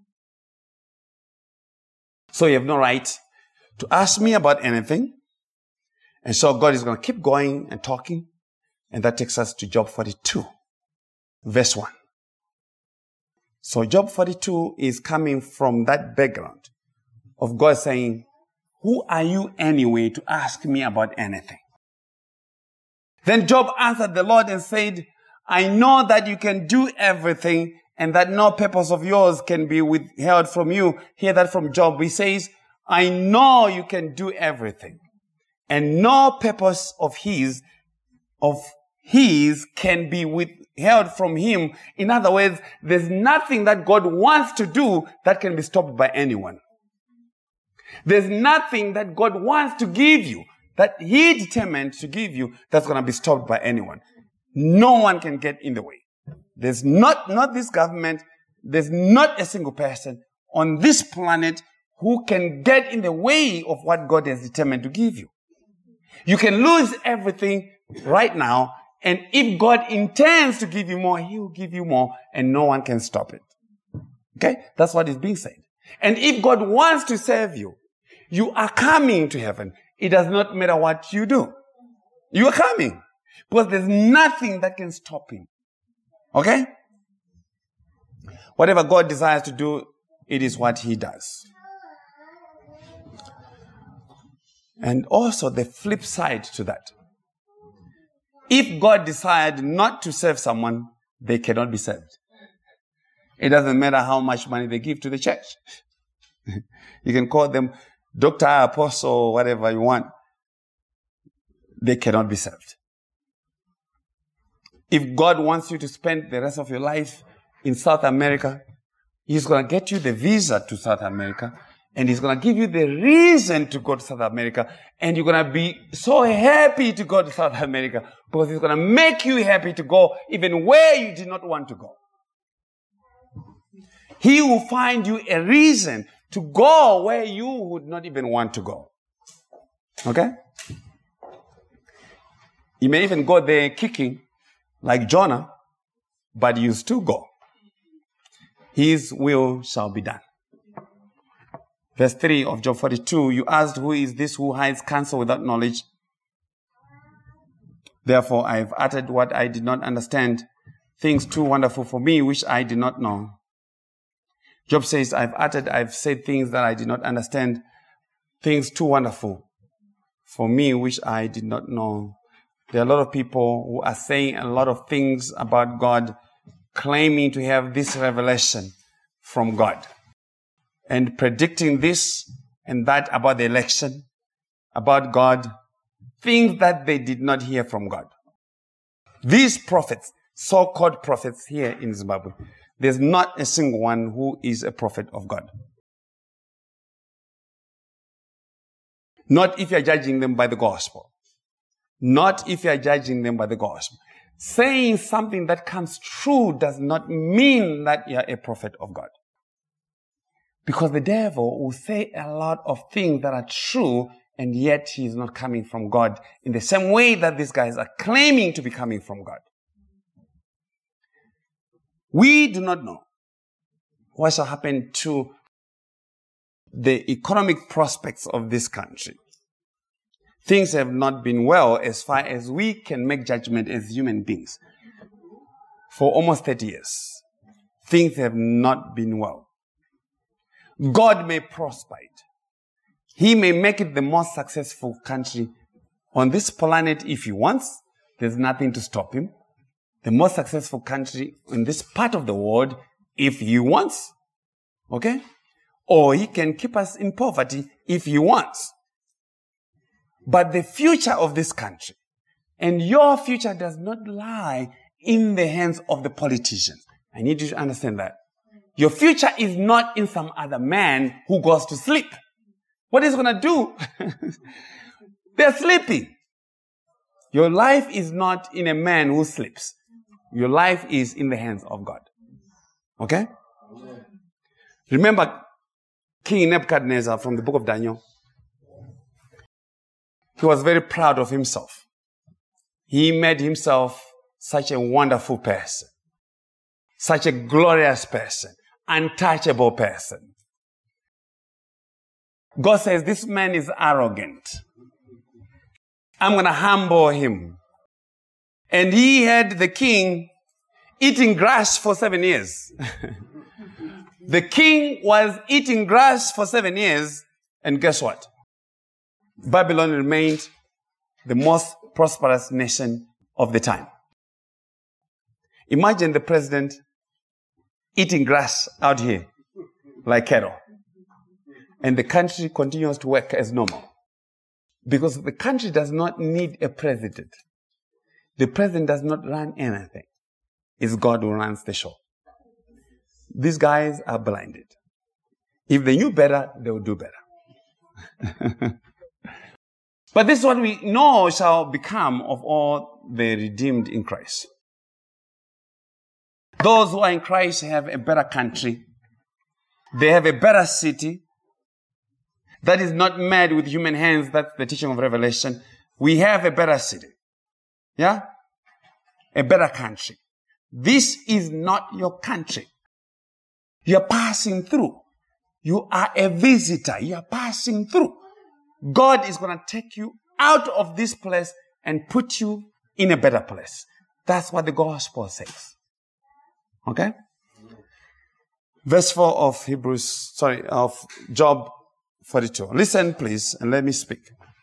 So you have no right to ask me about anything. And so God is going to keep going and talking. And that takes us to Job 42, verse 1. So Job 42 is coming from that background of God saying, who are you anyway to ask me about anything? Then Job answered the Lord and said, I know that you can do everything and that no purpose of yours can be withheld from you. Hear that from Job. He says, I know you can do everything and no purpose of his can be withheld from him. In other words, there's nothing that God wants to do that can be stopped by anyone. There's nothing that God wants to give you, that he determined to give you, that's going to be stopped by anyone. No one can get in the way. There's not this government, there's not a single person on this planet who can get in the way of what God has determined to give you. You can lose everything right now, and if God intends to give you more, he will give you more, and no one can stop it. Okay? That's what is being said. And if God wants to save you, you are coming to heaven. It does not matter what you do. You are coming. Because there's nothing that can stop him. Okay? Whatever God desires to do, it is what he does. And also the flip side to that. If God decided not to save someone, they cannot be saved. It doesn't matter how much money they give to the church. You can call them doctor, apostle, whatever you want. They cannot be saved. If God wants you to spend the rest of your life in South America, he's going to get you the visa to South America, and he's going to give you the reason to go to South America, and you're going to be so happy to go to South America because he's going to make you happy to go even where you did not want to go. He will find you a reason to go where you would not even want to go. Okay? You may even go there kicking like Jonah, but you still go. His will shall be done. Verse 3 of Job 42, you asked, who is this who hides counsel without knowledge? Therefore, I have uttered what I did not understand, things too wonderful for me, which I did not know. Job says, I've said things that I did not understand, things too wonderful for me, which I did not know. There are a lot of people who are saying a lot of things about God, claiming to have this revelation from God, and predicting this and that about the election, about God, things that they did not hear from God. These prophets, so-called prophets here in Zimbabwe, there's not a single one who is a prophet of God. Not if you're judging them by the gospel. Not if you're judging them by the gospel. Saying something that comes true does not mean that you're a prophet of God. Because the devil will say a lot of things that are true, and yet he is not coming from God in the same way that these guys are claiming to be coming from God. We do not know what shall happen to the economic prospects of this country. Things have not been well as far as we can make judgment as human beings. For almost 30 years, things have not been well. God may prosper it. He may make it the most successful country on this planet if he wants. There's nothing to stop him. the most successful country in this part of the world if he wants. Okay? Or he can keep us in poverty if he wants. But the future of this country and your future does not lie in the hands of the politicians. I need you to understand that. Your future is not in some other man who goes to sleep. What is he going to do? They're sleeping. Your life is not in a man who sleeps. Your life is in the hands of God. Okay? Remember King Nebuchadnezzar from the book of Daniel? He was very proud of himself. He made himself such a wonderful person, such a glorious person, untouchable person. God says, this man is arrogant. I'm going to humble him. And he had the king eating grass for 7 years. The king was eating grass for 7 years. And guess what? Babylon remained the most prosperous nation of the time. Imagine the president eating grass out here like cattle. And the country continues to work as normal. Because the country does not need a president. The president does not run anything. It's God who runs the show. These guys are blinded. If they knew better, they would do better. But this is what we know shall become of all the redeemed in Christ. Those who are in Christ have a better country. They have a better city that is not made with human hands. That's the teaching of Revelation. We have a better city. Yeah? A better country. This is not your country. You're passing through. You are a visitor. You're passing through. God is going to take you out of this place and put you in a better place. That's what the gospel says. Okay? Verse 4 of Job 42. Listen, please, and let me speak.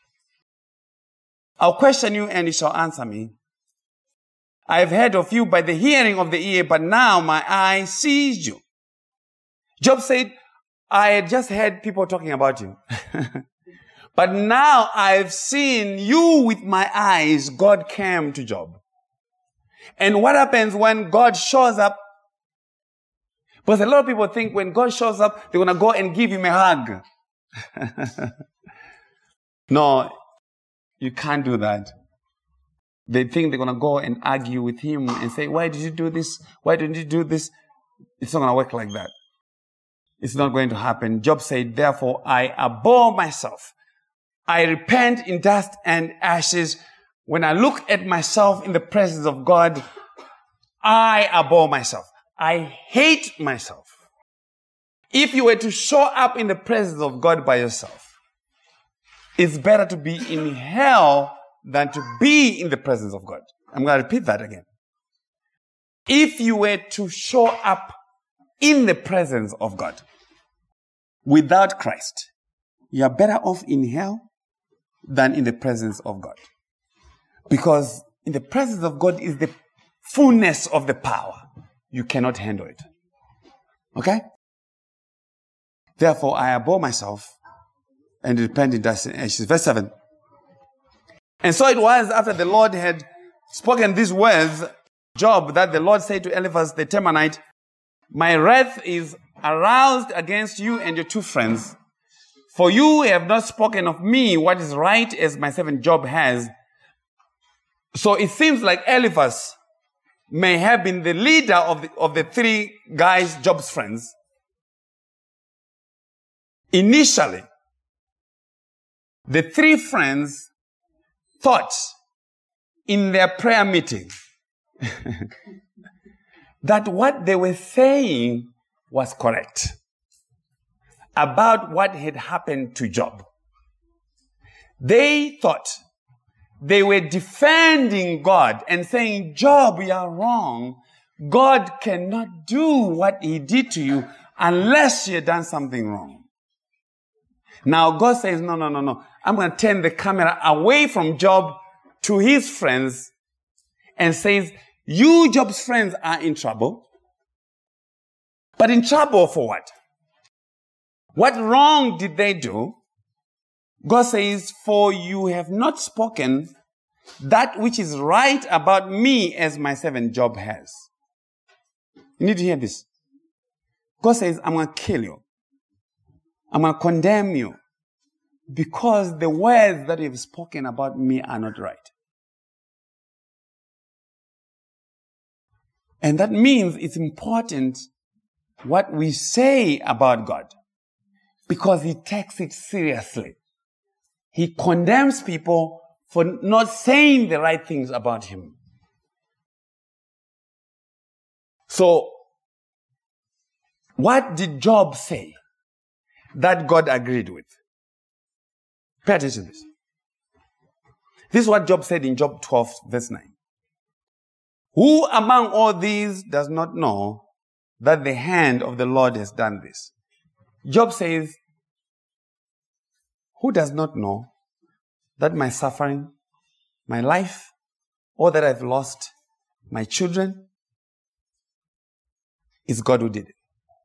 I'll question you and you shall answer me. I have heard of you by the hearing of the ear, but now my eye sees you. Job said, I had just heard people talking about you. But now I've seen you with my eyes. God came to Job. And what happens when God shows up? Because a lot of people think when God shows up, they're going to go and give him a hug. No, you can't do that. They think they're going to go and argue with him and say, why did you do this? Why didn't you do this? It's not going to work like that. It's not going to happen. Job said, therefore, I abhor myself. I repent in dust and ashes. When I look at myself in the presence of God, I abhor myself. I hate myself. If you were to show up in the presence of God by yourself, it's better to be in hell than to be in the presence of God. I'm going to repeat that again. If you were to show up in the presence of God without Christ, you are better off in hell than in the presence of God. Because in the presence of God is the fullness of the power. You cannot handle it. Okay? Therefore, I abhor myself and repent in dust and ashes. Verse 7. And so it was after the Lord had spoken these words, Job, that the Lord said to Eliphaz the Temanite, my wrath is aroused against you and your two friends, for you have not spoken of me what is right as my servant Job has. So it seems like Eliphaz may have been the leader of the three guys, Job's friends. Initially, the three friends thought in their prayer meeting that what they were saying was correct about what had happened to Job. They thought they were defending God and saying, Job, you are wrong. God cannot do what he did to you unless you have done something wrong. Now God says, no. I'm going to turn the camera away from Job to his friends and says, You, Job's friends, are in trouble. But in trouble for what? What wrong did they do? God says, for you have not spoken that which is right about me as my servant Job has. You need to hear this. God says, I'm going to kill you. I'm going to condemn you because the words that you've spoken about me are not right. And that means it's important what we say about God because he takes it seriously. He condemns people for not saying the right things about him. So, what did Job say that God agreed with? Pay attention to this. This is what Job said in Job 12, verse 9. Who among all these does not know that the hand of the Lord has done this? Job says, who does not know that my suffering, my life, or that I've lost my children, is God who did it?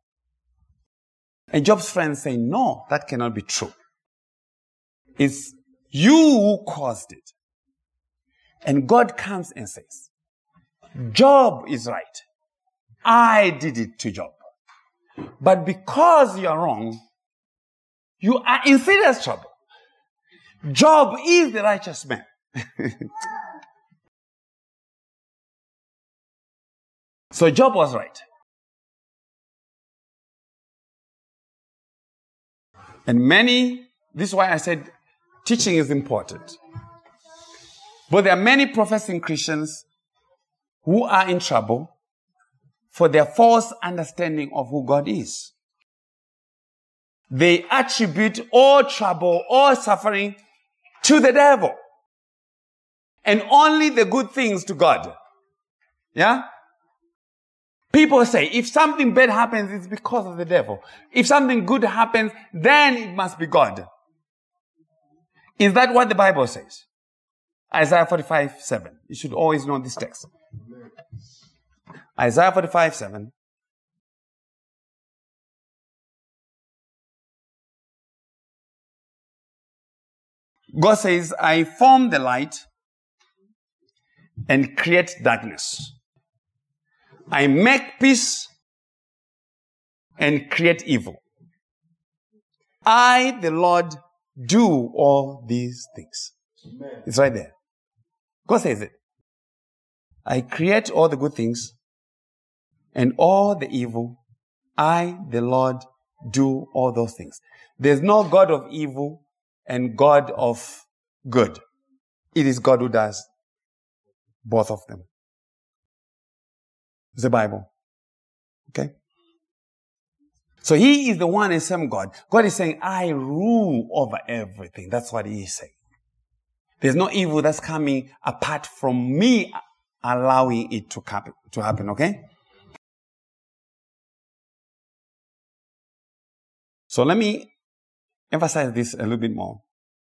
And Job's friends say, no, that cannot be true. It's you who caused it. And God comes and says, Job is right. I did it to Job. But because you are wrong, you are in serious trouble. Job is the righteous man. So Job was right. And this is why I said teaching is important. But there are many professing Christians who are in trouble for their false understanding of who God is. They attribute all trouble, all suffering to the devil. And only the good things to God. Yeah? People say, if something bad happens, it's because of the devil. If something good happens, then it must be God. Is that what the Bible says? Isaiah 45:7. You should always know this text. Isaiah 45:7. God says, I form the light and create darkness. I make peace and create evil. I, the Lord, do all these things. Amen. It's right there. God says it. I create all the good things and all the evil. I, the Lord, do all those things. There's no God of evil and God of good. It is God who does both of them. It's the Bible. Okay? So he is the one and same God. God is saying, I rule over everything. That's what he is saying. There's no evil that's coming apart from me allowing it to happen, okay? So let me emphasize this a little bit more.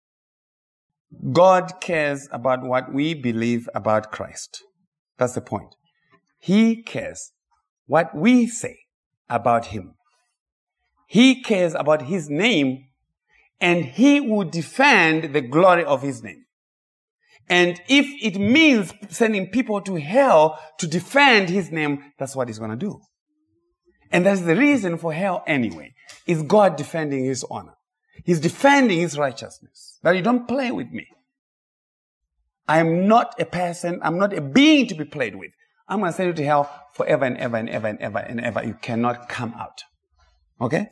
God cares about what we believe about Christ. That's the point. He cares what we say about him. He cares about his name, and he will defend the glory of his name. And if it means sending people to hell to defend his name, that's what he's going to do. And that's the reason for hell anyway, is God defending his honor. He's defending his righteousness. That you don't play with me. I am not a person, I'm not a being to be played with. I'm going to send you to hell forever and ever and ever and ever and ever. You cannot come out. Okay?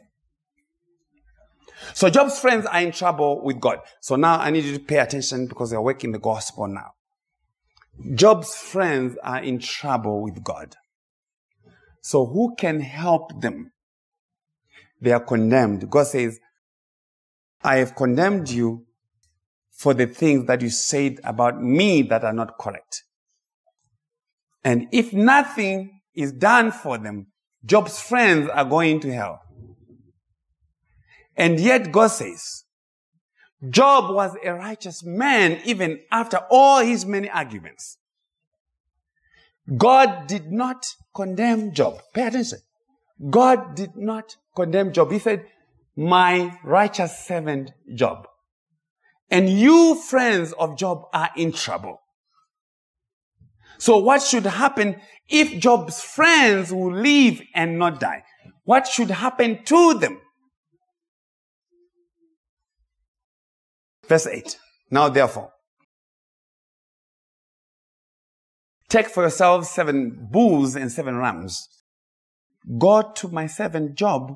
So Job's friends are in trouble with God. So now I need you to pay attention because they're working the gospel now. Job's friends are in trouble with God. So who can help them? They are condemned. God says, I have condemned you for the things that you said about me that are not correct. And if nothing is done for them, Job's friends are going to hell. And yet God says, Job was a righteous man even after all his many arguments. God did not condemn Job. Pay attention. God did not condemn Job. He said, my righteous servant Job. And you, friends of Job, are in trouble. So what should happen if Job's friends will live and not die? What should happen to them? Verse 8. Now therefore, take for yourselves 7 bulls and 7 rams. Go to my servant Job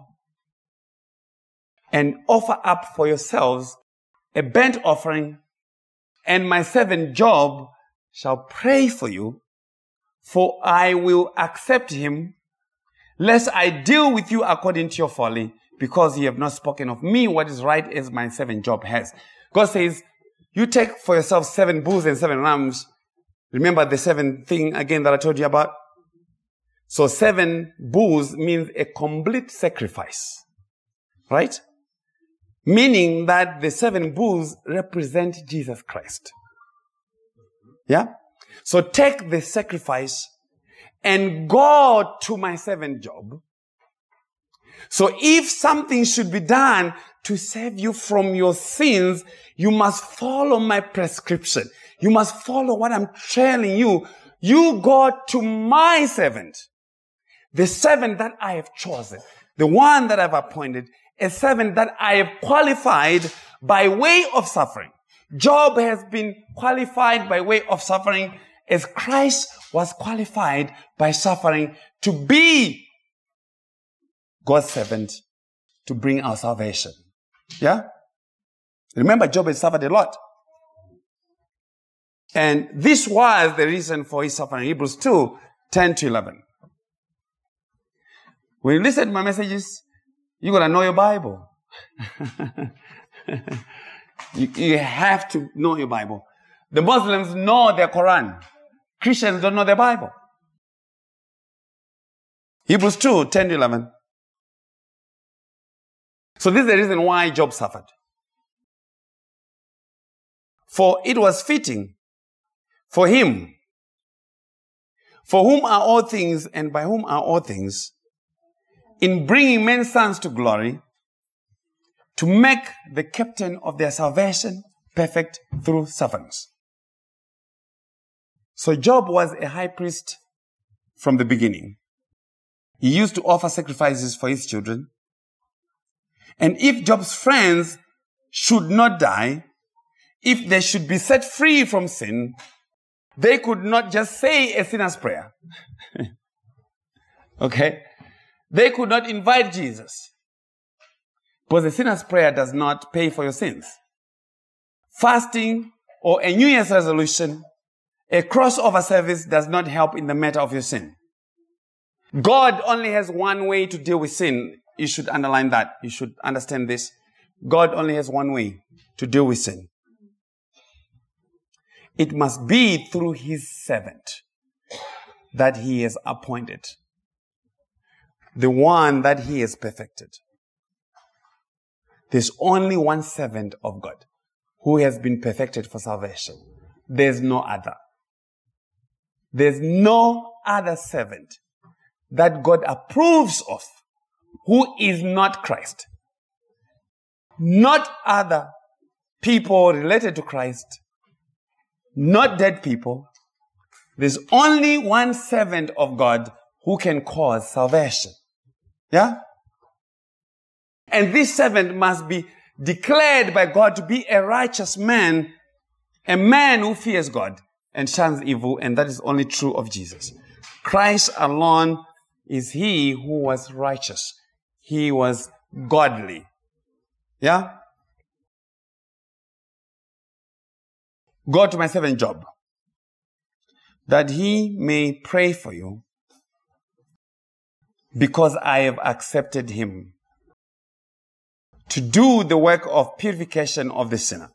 and offer up for yourselves a burnt offering, and my servant Job shall pray for you, for I will accept him, lest I deal with you according to your folly, because ye have not spoken of me what is right as my servant Job has. God says, you take for yourself 7 bulls and 7 rams. Remember the 7 thing again that I told you about? So 7 bulls means a complete sacrifice. Right? Meaning that the 7 bulls represent Jesus Christ. Yeah? So take the sacrifice and go to my servant Job. So if something should be done to save you from your sins, you must follow my prescription. You must follow what I'm telling you. You go to my servant, the servant that I have chosen, the one that I've appointed, a servant that I have qualified by way of suffering. Job has been qualified by way of suffering as Christ was qualified by suffering to be God's servant to bring our salvation. Yeah? Remember, Job had suffered a lot. And this was the reason for his suffering. Hebrews 2, 10 to 11. When you listen to my messages, you got to know your Bible. you have to know your Bible. The Muslims know their Quran. Christians don't know their Bible. Hebrews 2, 10 to 11. So this is the reason why Job suffered. For it was fitting for him, for whom are all things and by whom are all things, in bringing men's sons to glory, to make the captain of their salvation perfect through sufferings. So Job was a high priest from the beginning. He used to offer sacrifices for his children. And if Job's friends should not die, if they should be set free from sin, they could not just say a sinner's prayer. Okay? They could not invite Jesus. Because the sinner's prayer does not pay for your sins. Fasting or a New Year's resolution, a crossover service does not help in the matter of your sin. God only has one way to deal with sin. You should underline that. You should understand this. God only has one way to deal with sin. It must be through his servant that he has appointed. The one that he has perfected. There's only one servant of God who has been perfected for salvation. There's no other. There's no other servant that God approves of who is not Christ. Not other people related to Christ. Not dead people. There's only one servant of God who can cause salvation. Yeah? And this servant must be declared by God to be a righteous man, a man who fears God and shuns evil, and that is only true of Jesus. Christ alone is he who was righteous. He was godly. Yeah? Go to my servant Job, that he may pray for you, because I have accepted him to do the work of purification of the sinner.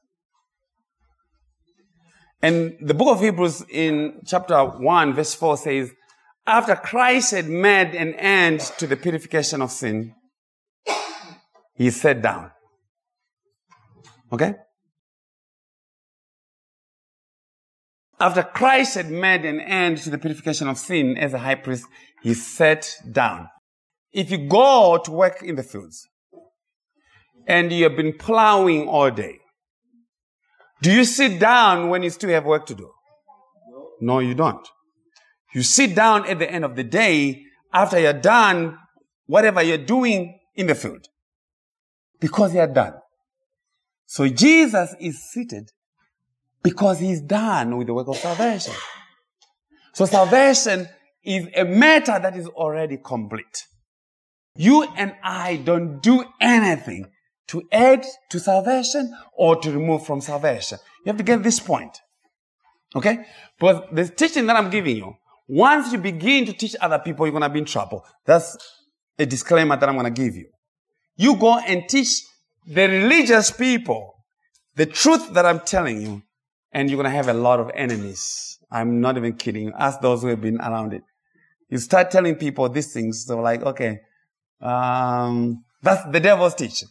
And the book of Hebrews in chapter 1 verse 4 says, after Christ had made an end to the purification of sin, he sat down. Okay? After Christ had made an end to the purification of sin as a high priest, he sat down. If you go to work in the fields and you have been plowing all day, do you sit down when you still have work to do? No, you don't. You sit down at the end of the day after you're done whatever you're doing in the field, because you're done. So Jesus is seated because he's done with the work of salvation. So salvation is a matter that is already complete. You and I don't do anything to add to salvation or to remove from salvation. You have to get this point. Okay? Because the teaching that I'm giving you, once you begin to teach other people, you're going to be in trouble. That's a disclaimer that I'm going to give you. You go and teach the religious people the truth that I'm telling you, and you're going to have a lot of enemies. I'm not even kidding you. Ask those who have been around it. You start telling people these things, they're like, okay, that's the devil's teaching.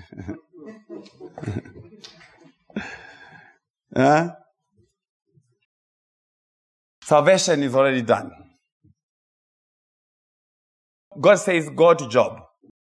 Salvation is already done. God says, go to Job.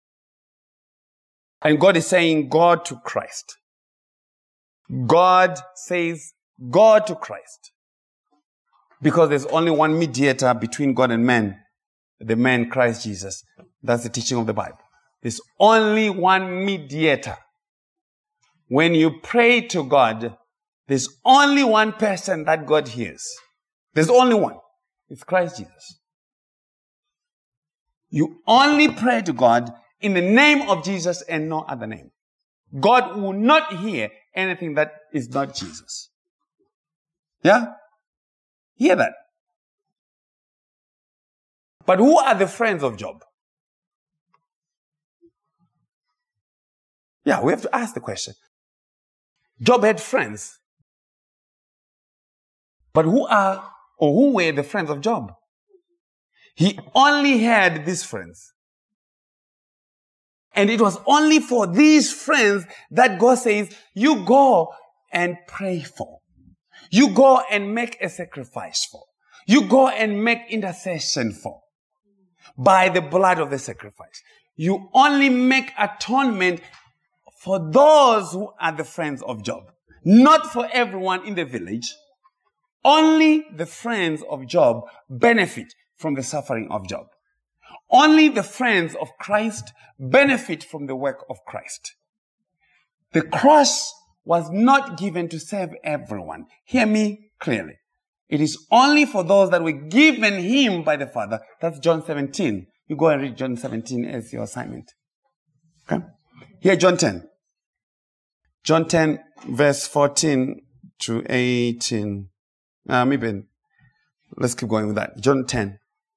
And God is saying, go to Christ. God says, go to Christ. Because there's only one mediator between God and man, the man Christ Jesus. That's the teaching of the Bible. There's only one mediator. When you pray to God, there's only one person that God hears. There's only one. It's Christ Jesus. You only pray to God in the name of Jesus and no other name. God will not hear anything that is not Jesus. Yeah? Hear that. But who are the friends of Job? Yeah, we have to ask the question. Job had friends. But who were the friends of Job? He only had these friends. And it was only for these friends that God says, you go and pray for. You go and make a sacrifice for. You go and make intercession for. By the blood of the sacrifice. You only make atonement for those who are the friends of Job. Not for everyone in the village. Only the friends of Job benefit from the suffering of Job. Only the friends of Christ benefit from the work of Christ. The cross was not given to save everyone. Hear me clearly. It is only for those that were given him by the Father. That's John 17. You go and read John 17 as your assignment. Okay? Here, John 10. John 10, verse 14 to 18. Maybe let's keep going with that. John 10.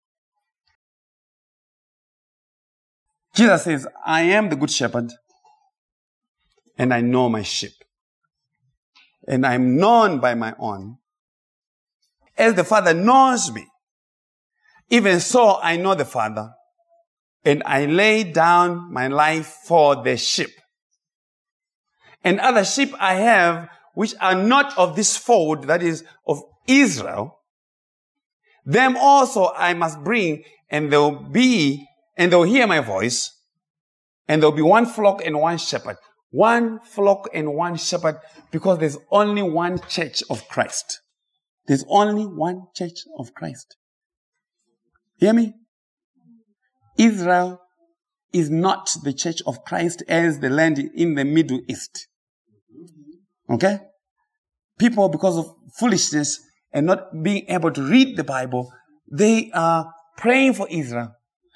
Jesus says, I am the good shepherd, and I know my sheep. And I am known by my own. As the Father knows me, even so I know the Father, and I lay down my life for the sheep. And other sheep I have, which are not of this fold, that is, of Israel, them also I must bring, and they'll hear my voice, and there'll be one flock and one shepherd. One flock and one shepherd, because there's only one church of Christ. There's only one church of Christ. Hear me? Israel is not the church of Christ as the land in the Middle East. Okay? People, because of foolishness and not being able to read the Bible, they are praying for Israel.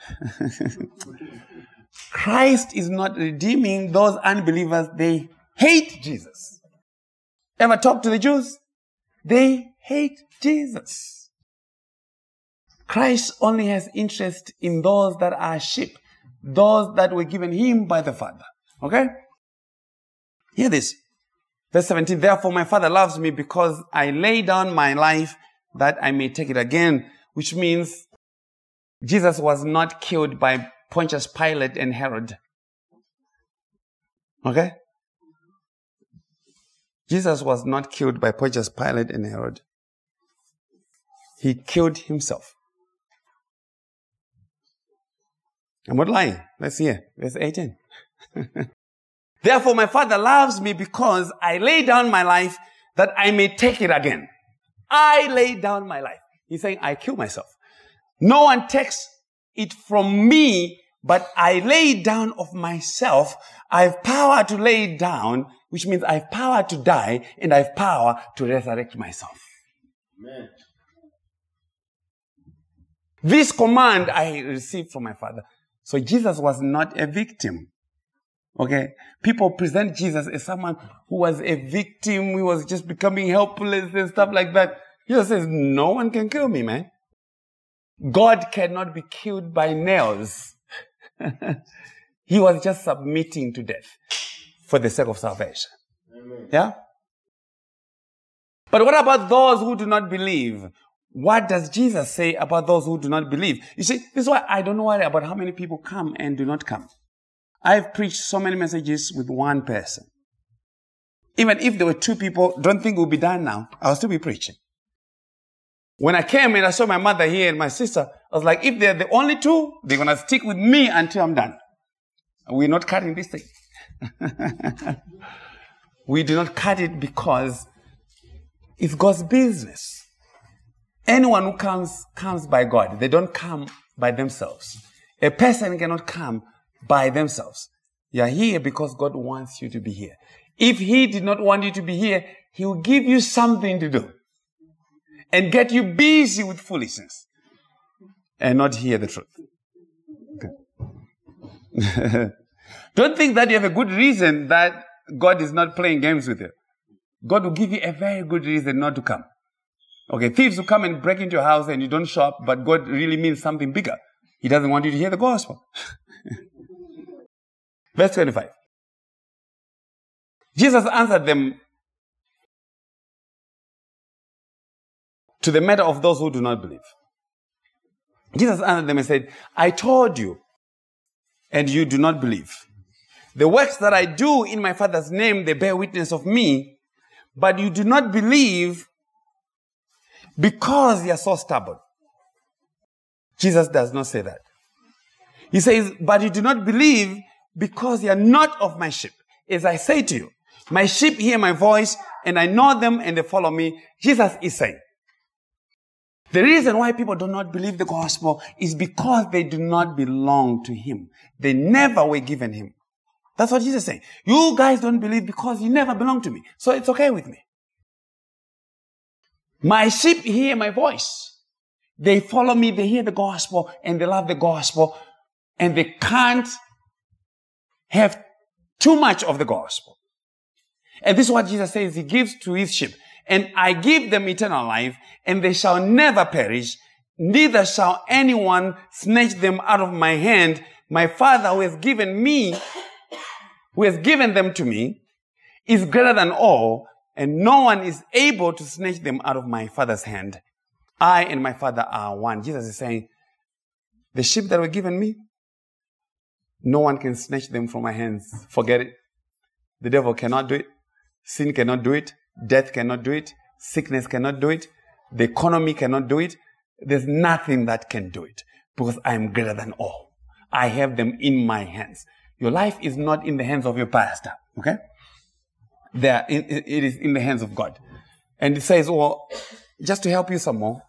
Christ is not redeeming those unbelievers. They hate Jesus. Ever talk to the Jews? They hate Jesus. Christ only has interest in those that are sheep, those that were given him by the Father. Okay? Hear this. Verse 17, therefore my Father loves me because I lay down my life that I may take it again, which means Jesus was not killed by Pontius Pilate and Herod. Okay? Jesus was not killed by Pontius Pilate and Herod. He killed himself. I'm not lying. Let's hear. Verse 18. Therefore, my Father loves me because I lay down my life that I may take it again. I lay down my life. He's saying, I kill myself. No one takes it from me, but I lay down of myself. I have power to lay down, which means I have power to die, and I have power to resurrect myself. Amen. This command I received from my Father. So Jesus was not a victim. Okay? People present Jesus as someone who was a victim, he was just becoming helpless and stuff like that. Jesus says, no one can kill me, man. God cannot be killed by nails. He was just submitting to death for the sake of salvation. Amen. Yeah? But what about those who do not believe? What does Jesus say about those who do not believe? You see, this is why I don't worry about how many people come and do not come. I've preached so many messages with one person. Even if there were two people, don't think we'll be done now. I'll still be preaching. When I came and I saw my mother here and my sister, I was like, if they're the only two, they're going to stick with me until I'm done. We're not cutting this thing. We do not cut it because it's God's business. Anyone who comes by God. They don't come by themselves. A person cannot come by themselves. You are here because God wants you to be here. If He did not want you to be here, He will give you something to do and get you busy with foolishness and not hear the truth. Okay. Don't think that you have a good reason that God is not playing games with you. God will give you a very good reason not to come. Okay, thieves will come and break into your house and you don't show up, but God really means something bigger. He doesn't want you to hear the gospel. Verse 25. Jesus answered them to the matter of those who do not believe. Jesus answered them and said, I told you, and you do not believe. The works that I do in my Father's name, they bear witness of me, but you do not believe because you are so stubborn. Jesus does not say that. He says, but you do not believe because you are not of my sheep. As I say to you, my sheep hear my voice, and I know them, and they follow me. Jesus is saying, the reason why people do not believe the gospel is because they do not belong to Him. They never were given Him. That's what Jesus is saying. You guys don't believe because you never belong to me. So it's okay with me. My sheep hear my voice. They follow me, they hear the gospel, and they love the gospel, and they can't have too much of the gospel. And this is what Jesus says He gives to His sheep. And I give them eternal life, and they shall never perish, neither shall anyone snatch them out of my hand. My Father who has given them to me, is greater than all, and no one is able to snatch them out of my Father's hand. I and my Father are one. Jesus is saying, the sheep that were given me, no one can snatch them from my hands. Forget it. The devil cannot do it. Sin cannot do it. Death cannot do it. Sickness cannot do it. The economy cannot do it. There's nothing that can do it because I am greater than all. I have them in my hands. Your life is not in the hands of your pastor. Okay? It is in the hands of God. And it says, well, just to help you some more,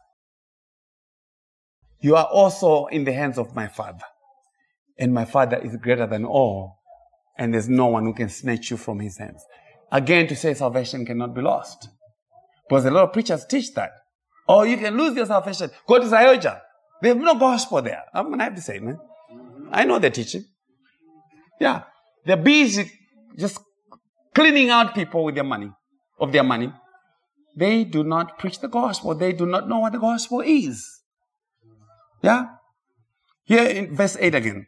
you are also in the hands of my Father. And my Father is greater than all. And there's no one who can snatch you from His hands. Again, to say salvation cannot be lost. Because a lot of preachers teach that. Oh, you can lose your salvation. Go to Sayoja. There's no gospel there. I'm going to have to say, man. I know they're teaching. Yeah. They're busy just cleaning out people with their money, of their money. They do not preach the gospel. They do not know what the gospel is. Yeah? Here in verse 8 again.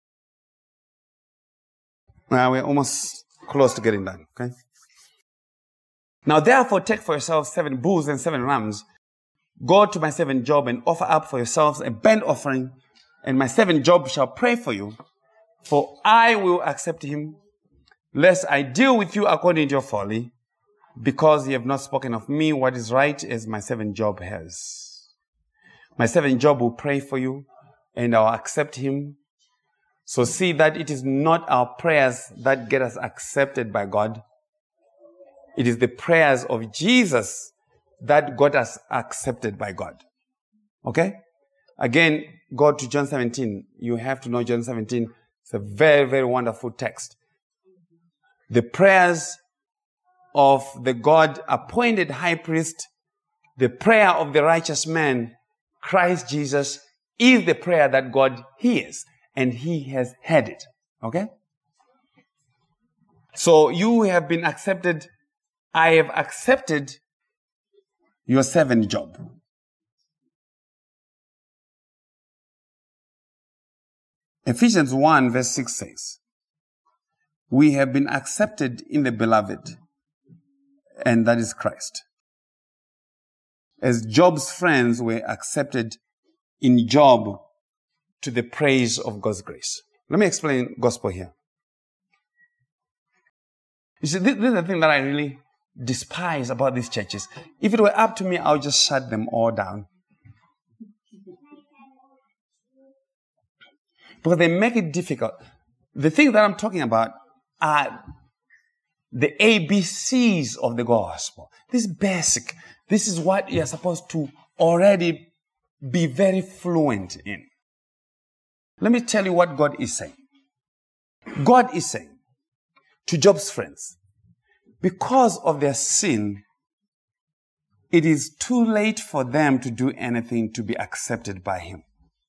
Now we're almost close to getting done. Okay? Now therefore take for yourselves 7 bulls and 7 rams. Go to my servant Job and offer up for yourselves a burnt offering, and my servant Job shall pray for you, for I will accept him, lest I deal with you according to your folly, because you have not spoken of me what is right, as my servant Job has. My servant Job will pray for you and I'll accept him. So see that it is not our prayers that get us accepted by God. It is the prayers of Jesus that got us accepted by God. Okay? Again, go to John 17. You have to know John 17. It's a very, very wonderful text. The prayers of the God-appointed high priest, the prayer of the righteous man, Christ Jesus, is the prayer that God hears. And he has heard it. Okay? So you have been accepted. I have accepted your servant Job. Ephesians 1 verse 6 says, we have been accepted in the beloved, and that is Christ. As Job's friends were accepted in Job to the praise of God's grace. Let me explain gospel here. You see, this is the thing that I really despise about these churches. If it were up to me, I would just shut them all down. Because they make it difficult. The thing that I'm talking about are the ABCs of the gospel. This is basic. This is what you're supposed to already be very fluent in. Let me tell you what God is saying. God is saying to Job's friends, because of their sin, it is too late for them to do anything to be accepted by him.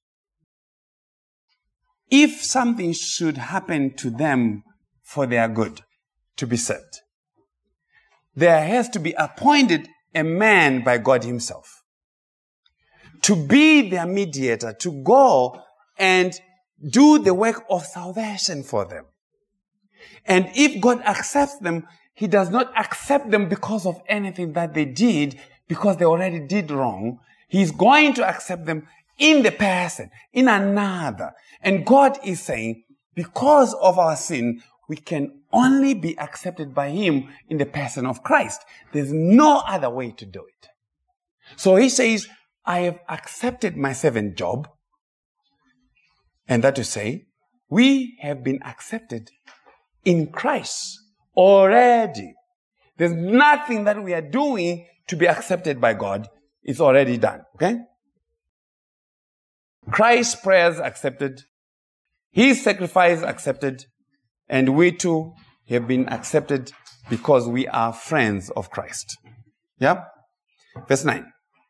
If something should happen to them for their good, to be saved, there has to be appointed a man by God himself to be their mediator, to go and do the work of salvation for them. And if God accepts them, he does not accept them because of anything that they did, because they already did wrong. He's going to accept them in the person, in another. And God is saying, because of our sin, we can only be accepted by him in the person of Christ. There's no other way to do it. So he says, I have accepted my servant Job. And that to say, we have been accepted in Christ already. There's nothing that we are doing to be accepted by God. It's already done. Okay? Christ's prayers accepted. His sacrifice accepted. And we too have been accepted because we are friends of Christ. Yeah? Verse 9.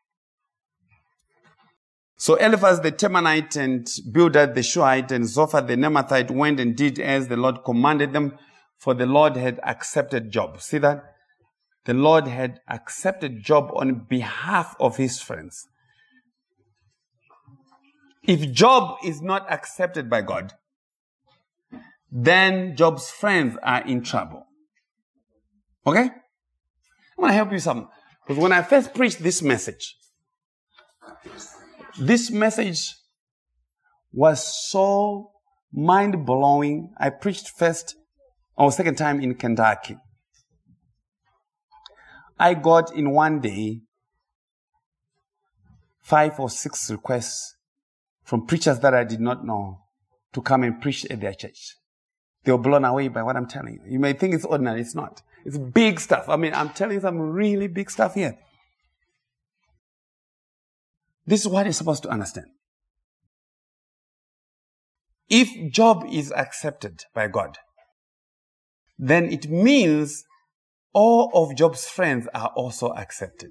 So Eliphaz the Temanite and Bildad the Shuhite and Zophar the Naamathite went and did as the Lord commanded them, for the Lord had accepted Job. See that? The Lord had accepted Job on behalf of his friends. If Job is not accepted by God, then Job's friends are in trouble. Okay? I want to help you some. Because when I first preached this message was so mind-blowing. I preached first or second time in Kentucky. I got in one day 5 or 6 requests from preachers that I did not know to come and preach at their church. They were blown away by what I'm telling you. You may think it's ordinary. It's not. It's big stuff. I mean, I'm telling you some really big stuff here. This is what you're supposed to understand. If Job is accepted by God, then it means all of Job's friends are also accepted.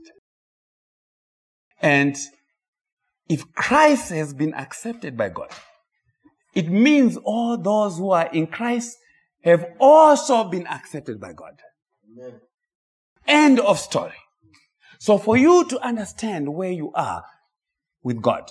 And if Christ has been accepted by God, it means all those who are in Christ have also been accepted by God. Amen. End of story. So for you to understand where you are with God,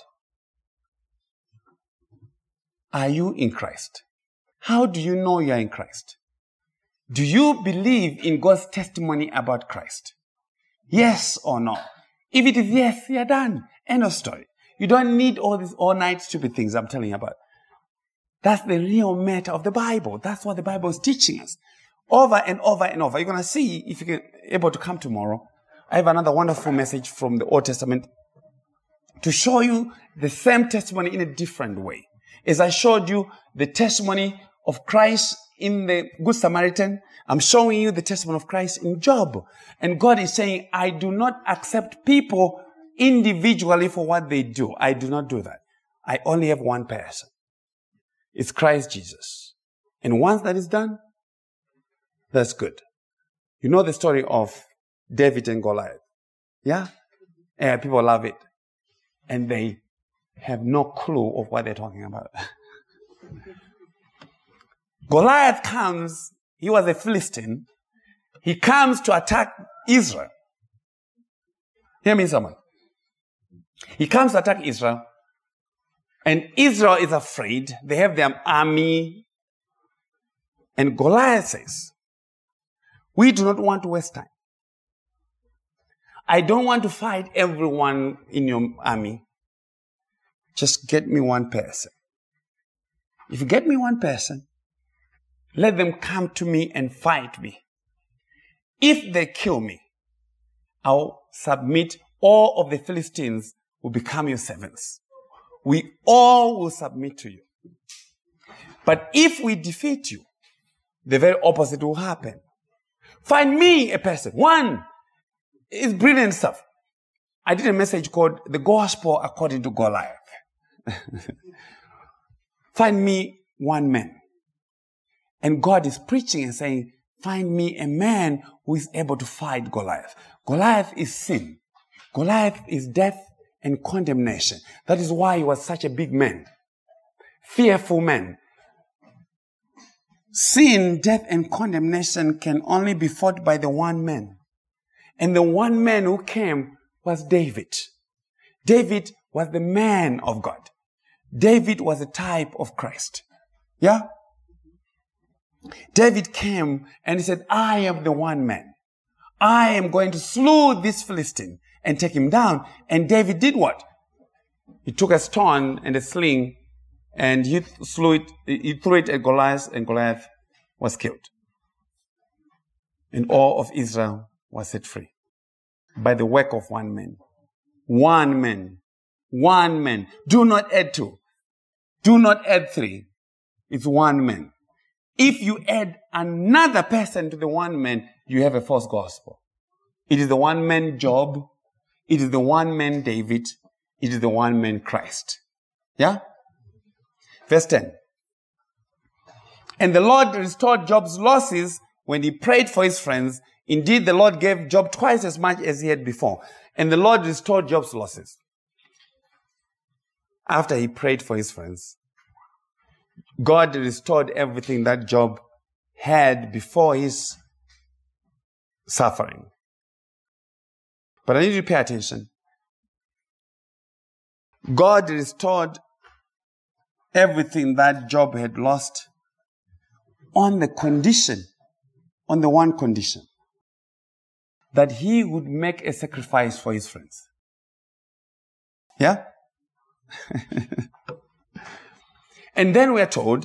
are you in Christ? How do you know you are in Christ? Do you believe in God's testimony about Christ? Yes or no? If it is yes, you're done. End of story. You don't need all these all-night stupid things I'm telling you about. That's the real matter of the Bible. That's what the Bible is teaching us. Over and over and over. You're going to see, if you're able to come tomorrow, I have another wonderful message from the Old Testament to show you the same testimony in a different way. As I showed you the testimony of Christ in the Good Samaritan, I'm showing you the testimony of Christ in Job. And God is saying, I do not accept people individually for what they do. I do not do that. I only have one person. It's Christ Jesus. And once that is done, that's good. You know the story of David and Goliath. Yeah? And people love it. And they have no clue of what they're talking about. Goliath comes, he was a Philistine. He comes to attack Israel. Hear me, someone. He comes to attack Israel. And Israel is afraid. They have their army. And Goliath says, we do not want to waste time. I don't want to fight everyone in your army. Just get me one person. If you get me one person, let them come to me and fight me. If they kill me, I'll submit. All of the Philistines will become your servants. We all will submit to you. But if we defeat you, the very opposite will happen. Find me a person. One is brilliant stuff. I did a message called The Gospel According to Goliath. Find me one man. And God is preaching and saying, find me a man who is able to fight Goliath. Goliath is sin. Goliath is death and condemnation. That is why he was such a big man. Fearful man. Sin, death, and condemnation can only be fought by the one man. And the one man who came was David. David was the man of God. David was a type of Christ. Yeah? David came and he said, I am the one man. I am going to slew this Philistine and take him down. And David did what? He took a stone and a sling and he threw it at Goliath, and Goliath was killed. And all of Israel was set free by the work of one man. One man. One man. Do not add two. Do not add three. It's one man. If you add another person to the one man, you have a false gospel. It is the one man Job. It is the one man David. It is the one man Christ. Yeah? Verse 10. And the Lord restored Job's losses when he prayed for his friends. Indeed, the Lord gave Job twice as much as he had before. And the Lord restored Job's losses. After he prayed for his friends, God restored everything that Job had before his suffering. But I need you to pay attention. God restored everything that Job had lost on the one condition, that he would make a sacrifice for his friends. Yeah? And then we are told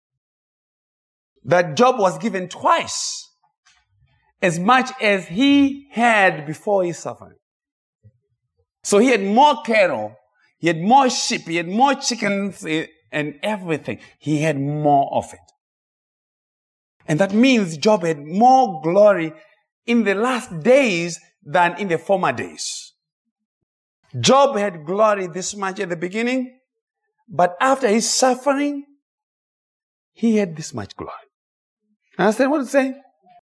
that Job was given twice as much as he had before his suffering. So he had more cattle, he had more sheep, he had more chickens and everything. He had more of it. And that means Job had more glory in the last days than in the former days. Job had glory this much at the beginning, but after his suffering, he had this much glory. Understand what I'm saying?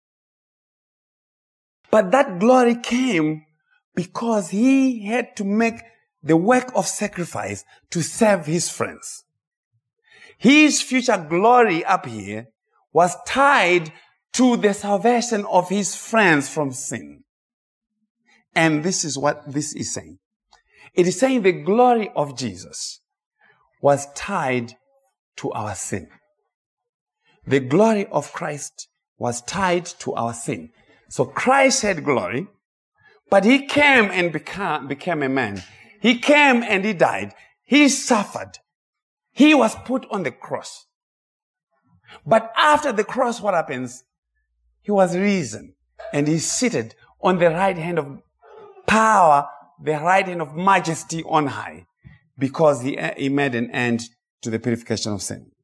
But that glory came because he had to make the work of sacrifice to serve his friends. His future glory up here was tied to the salvation of his friends from sin. And this is what this is saying. It is saying the glory of Jesus was tied to our sin. The glory of Christ was tied to our sin. So Christ had glory, but he came and became a man. He came and he died. He suffered. He was put on the cross. But after the cross, what happens? He was risen and he's seated on the right hand of power the right hand of majesty on high, because he made an end to the purification of sin.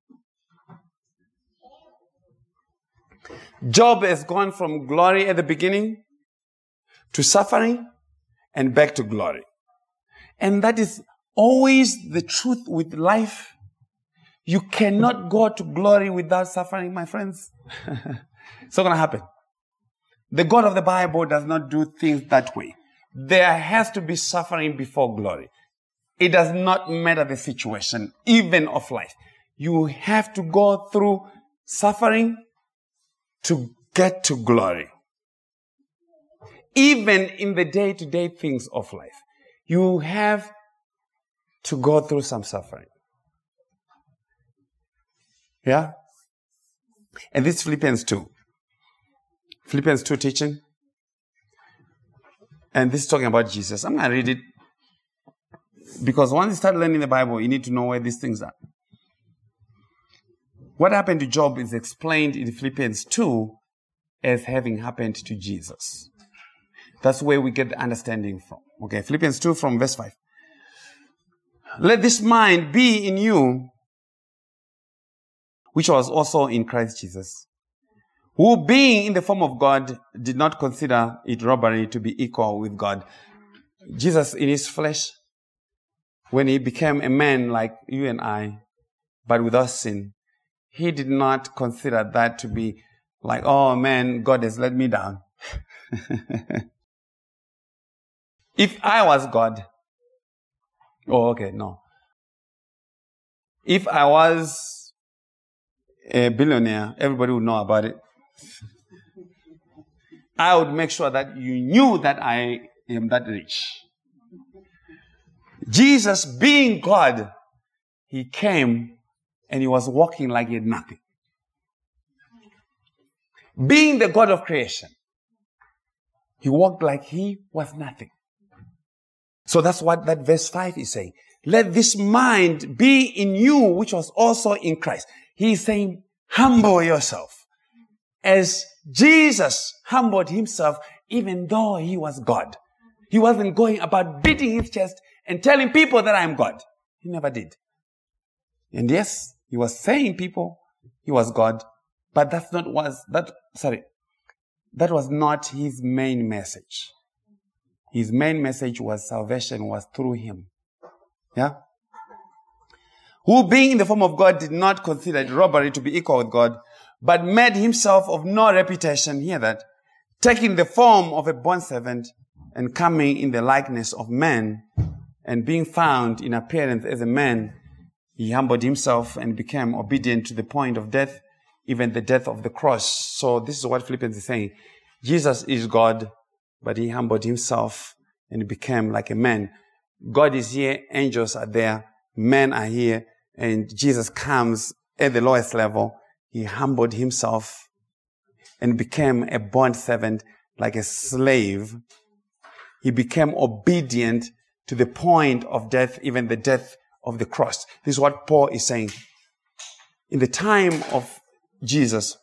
Job has gone from glory at the beginning to suffering and back to glory. And that is always the truth with life. You cannot go to glory without suffering, my friends. It's not going to happen. The God of the Bible does not do things that way. There has to be suffering before glory. It does not matter the situation, even of life. You have to go through suffering to get to glory. Even in the day-to-day things of life, you have to go through some suffering. Yeah? And this is Philippians 2. Philippians 2 teaching. And this is talking about Jesus. I'm going to read it. Because once you start learning the Bible, you need to know where these things are. What happened to Job is explained in Philippians 2 as having happened to Jesus. That's where we get the understanding from. Okay, Philippians 2 from verse 5. Let this mind be in you, which was also in Christ Jesus, who being in the form of God did not consider it robbery to be equal with God. Jesus in his flesh, when he became a man like you and I, but without sin, he did not consider that to be like, oh man, God has let me down. If I was God, no. If I was a billionaire, everybody would know about it. I would make sure that you knew that I am that rich. Jesus, being God, he came and he was walking like he had nothing. Being the God of creation, he walked like he was nothing. So that's what that verse 5 is saying. Let this mind be in you, which was also in Christ. He is saying, humble yourself. As Jesus humbled himself, even though he was God. He wasn't going about beating his chest and telling people that I am God. He never did. And yes, he was saying people he was God, but that was not his main message. His main message was salvation was through him. Yeah? Who being in the form of God did not consider it robbery to be equal with God, but made himself of no reputation, hear that, taking the form of a bondservant and coming in the likeness of man, and being found in appearance as a man, he humbled himself and became obedient to the point of death, even the death of the cross. So this is what Philippians is saying. Jesus is God, but he humbled himself and became like a man. God is here, angels are there, men are here, and Jesus comes at the lowest level. He humbled himself and became a bondservant, like a slave. He became obedient to the point of death, even the death of the cross. This is what Paul is saying. In the time of Jesus,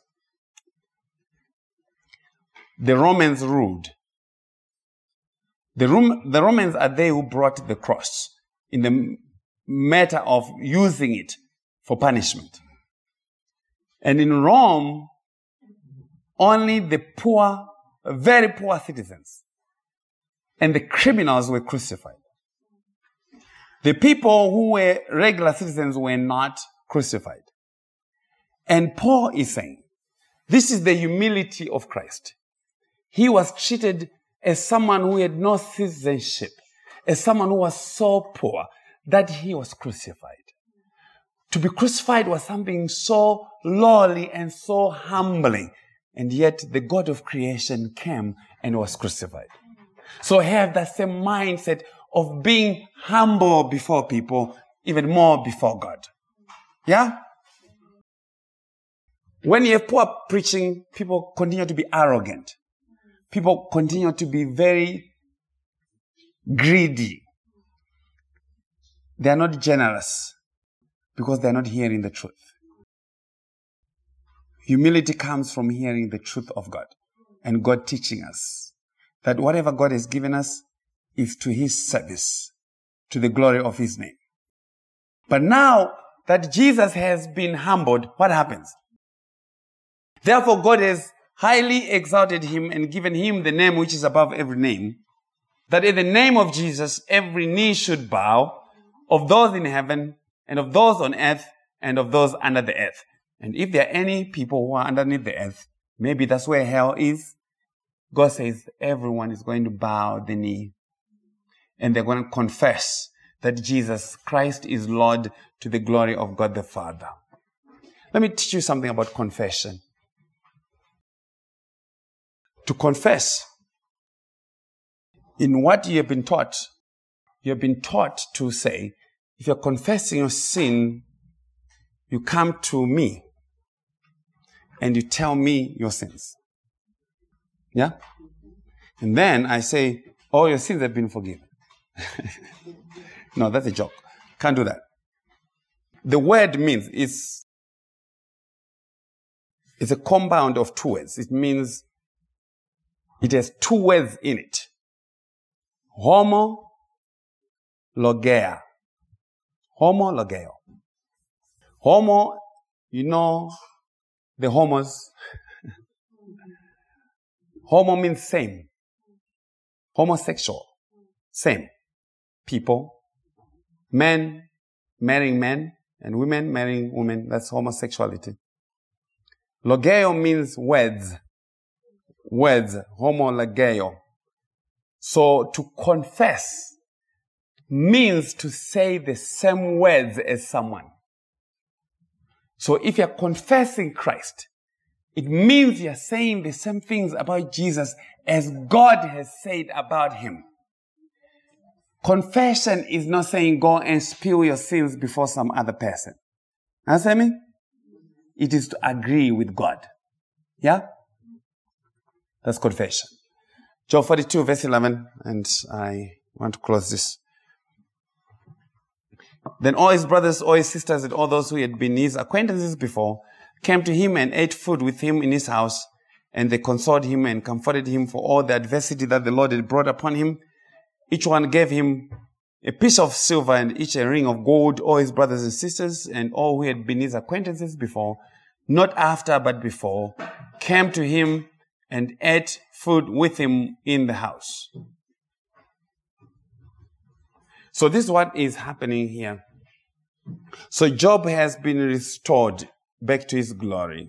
the Romans ruled. The Romans are they who brought the cross in the matter of using it for punishment. And in Rome, only the poor, very poor citizens and the criminals were crucified. The people who were regular citizens were not crucified. And Paul is saying, this is the humility of Christ. He was treated as someone who had no citizenship, as someone who was so poor that he was crucified. To be crucified was something so lowly and so humbling. And yet the God of creation came and was crucified. So have that same mindset of being humble before people, even more before God. Yeah? When you have poor preaching, people continue to be arrogant. People continue to be very greedy. They are not generous because they are not hearing the truth. Humility comes from hearing the truth of God and God teaching us that whatever God has given us is to his service, to the glory of his name. But now that Jesus has been humbled, what happens? Therefore, God has highly exalted him and given him the name which is above every name, that in the name of Jesus every knee should bow, of those in heaven and of those on earth and of those under the earth. And if there are any people who are underneath the earth, maybe that's where hell is. God says everyone is going to bow the knee and they're going to confess that Jesus Christ is Lord to the glory of God the Father. Let me teach you something about confession. To confess, in what you have been taught to say, if you're confessing your sin, you come to me and you tell me your sins. Yeah? And then I say, all your sins have been forgiven. No, that's a joke. Can't do that. The word means it's a compound of two words. It means it has two words in it. Homo, logea. Homo, logeo. Homo, you know the homos. Homo means same. Homosexual. Same. People. Men marrying men and women marrying women. That's homosexuality. Logeo means words. Words. Homo logeo. So to confess means to say the same words as someone. So if you're confessing Christ, it means you're saying the same things about Jesus as God has said about him. Confession is not saying go and spill your sins before some other person. Understand me? It is to agree with God. Yeah? That's confession. Job 42 verse 11, and I want to close this. Then all his brothers, all his sisters, and all those who had been his acquaintances before came to him and ate food with him in his house, and they consoled him and comforted him for all the adversity that the Lord had brought upon him. Each one gave him a piece of silver and each a ring of gold, all his brothers and sisters, and all who had been his acquaintances before, not after but before, came to him and ate food with him in the house. So this is what is happening here. So Job has been restored back to his glory.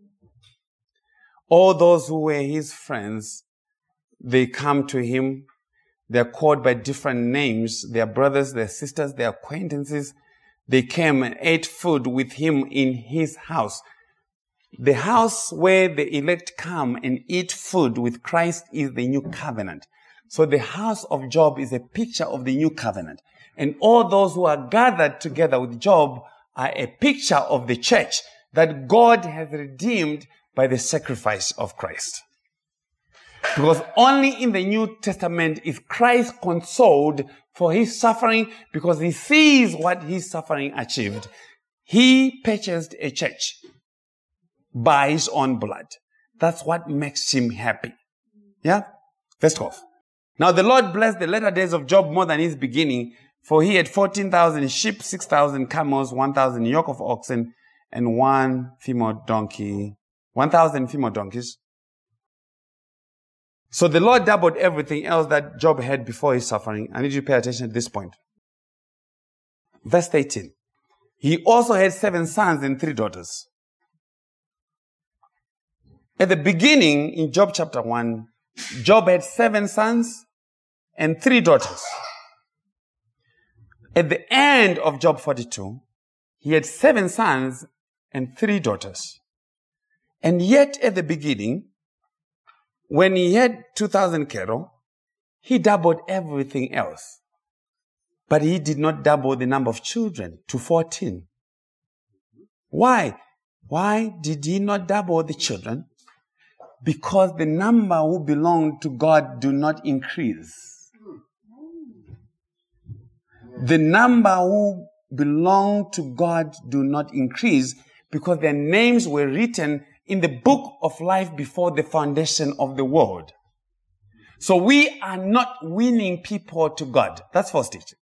All those who were his friends, they come to him. They're called by different names. Their brothers, their sisters, their acquaintances. They came and ate food with him in his house. The house where the elect come and eat food with Christ is the new covenant. So the house of Job is a picture of the new covenant. And all those who are gathered together with Job are a picture of the church that God has redeemed by the sacrifice of Christ. Because only in the New Testament is Christ consoled for his suffering, because he sees what his suffering achieved. He purchased a church by his own blood. That's what makes him happy. Yeah? Verse 12. Now the Lord blessed the latter days of Job more than his beginning, for he had 14,000 sheep, 6,000 camels, 1,000 yoke of oxen, and 1,000 female donkeys. So the Lord doubled everything else that Job had before his suffering. I need you to pay attention at this point. Verse 18. He also had 7 sons and 3 daughters. At the beginning, in Job chapter 1, Job had 7 sons and 3 daughters. At the end of Job 42, he had 7 sons and 3 daughters. And yet at the beginning, when he had 2,000 cattle, he doubled everything else. But he did not double the number of children to 14. Why? Why did he not double the children? Because the number who belong to God do not increase. The number who belong to God do not increase because their names were written in the book of life before the foundation of the world. So we are not winning people to God. That's false teaching.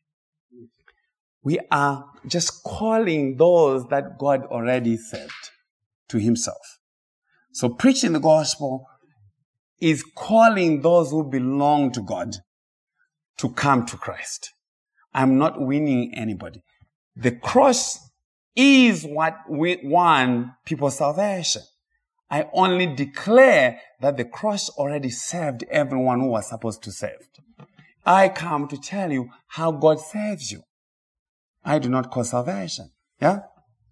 We are just calling those that God already saved to himself. So preaching the gospel is calling those who belong to God to come to Christ. I'm not winning anybody. The cross is what won people's salvation. I only declare that the cross already saved everyone who was supposed to save. I come to tell you how God saves you. I do not call salvation. Yeah?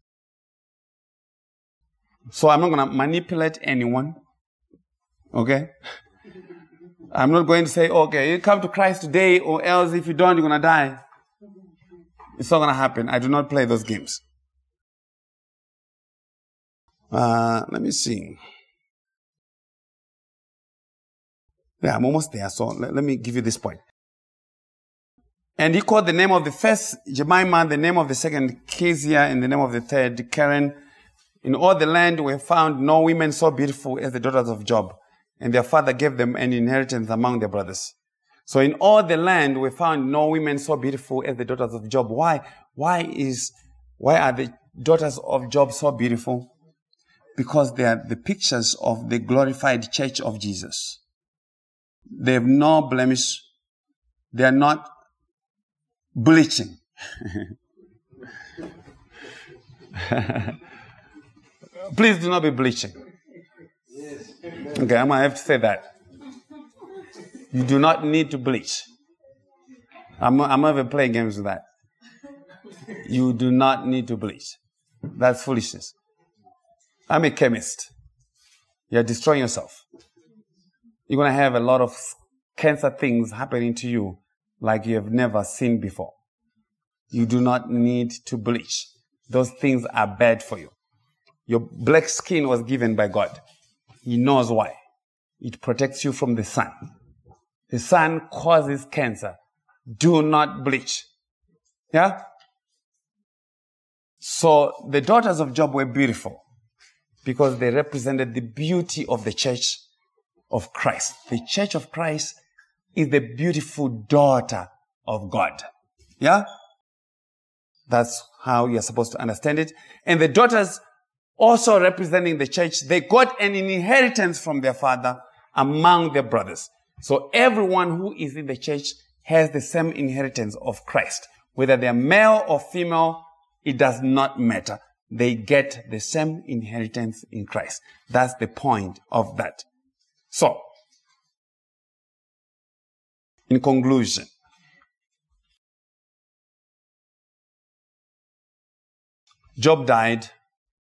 So I'm not going to manipulate anyone. Okay? I'm not going to say, okay, you come to Christ today, or else if you don't, you're going to die. It's not going to happen. I do not play those games. Let me see. Yeah, I'm almost there. So let me give you this point. And he called the name of the first Jemima, the name of the second Kezia, and the name of the third Karen. In all the land were found no women so beautiful as the daughters of Job, and their father gave them an inheritance among their brothers. So in all the land we found no women so beautiful as the daughters of Job. Why are the daughters of Job so beautiful? Because they are the pictures of the glorified church of Jesus. They have no blemish. They are not bleaching. Please do not be bleaching. Okay, I'm going to have to say that. You do not need to bleach. I'm not even playing games with that. You do not need to bleach. That's foolishness. I'm a chemist. You're destroying yourself. You're going to have a lot of cancer things happening to you like you have never seen before. You do not need to bleach. Those things are bad for you. Your black skin was given by God. He knows why. It protects you from the sun. The sun causes cancer. Do not bleach. Yeah? So the daughters of Job were beautiful because they represented the beauty of the church of Christ. The church of Christ is the beautiful daughter of God. Yeah? That's how you're supposed to understand it. And the daughters also representing the church, they got an inheritance from their father among their brothers. So everyone who is in the church has the same inheritance of Christ. Whether they're male or female, it does not matter. They get the same inheritance in Christ. That's the point of that. So, in conclusion, Job died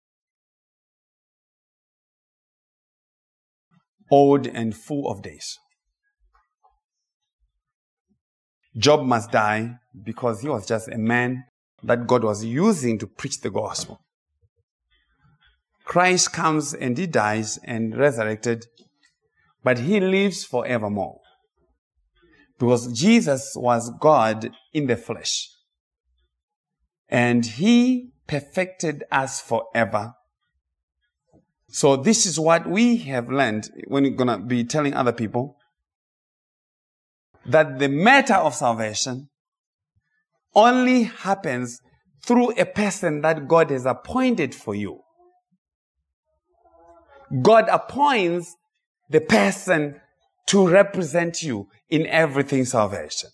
old and full of days. Job must die because he was just a man that God was using to preach the gospel. Christ comes and he dies and resurrected, but he lives forevermore. Because Jesus was God in the flesh. And he perfected us forever. So this is what we have learned when we're going to be telling other people. That the matter of salvation only happens through a person that God has appointed for you. God appoints the person to represent you in everything salvation.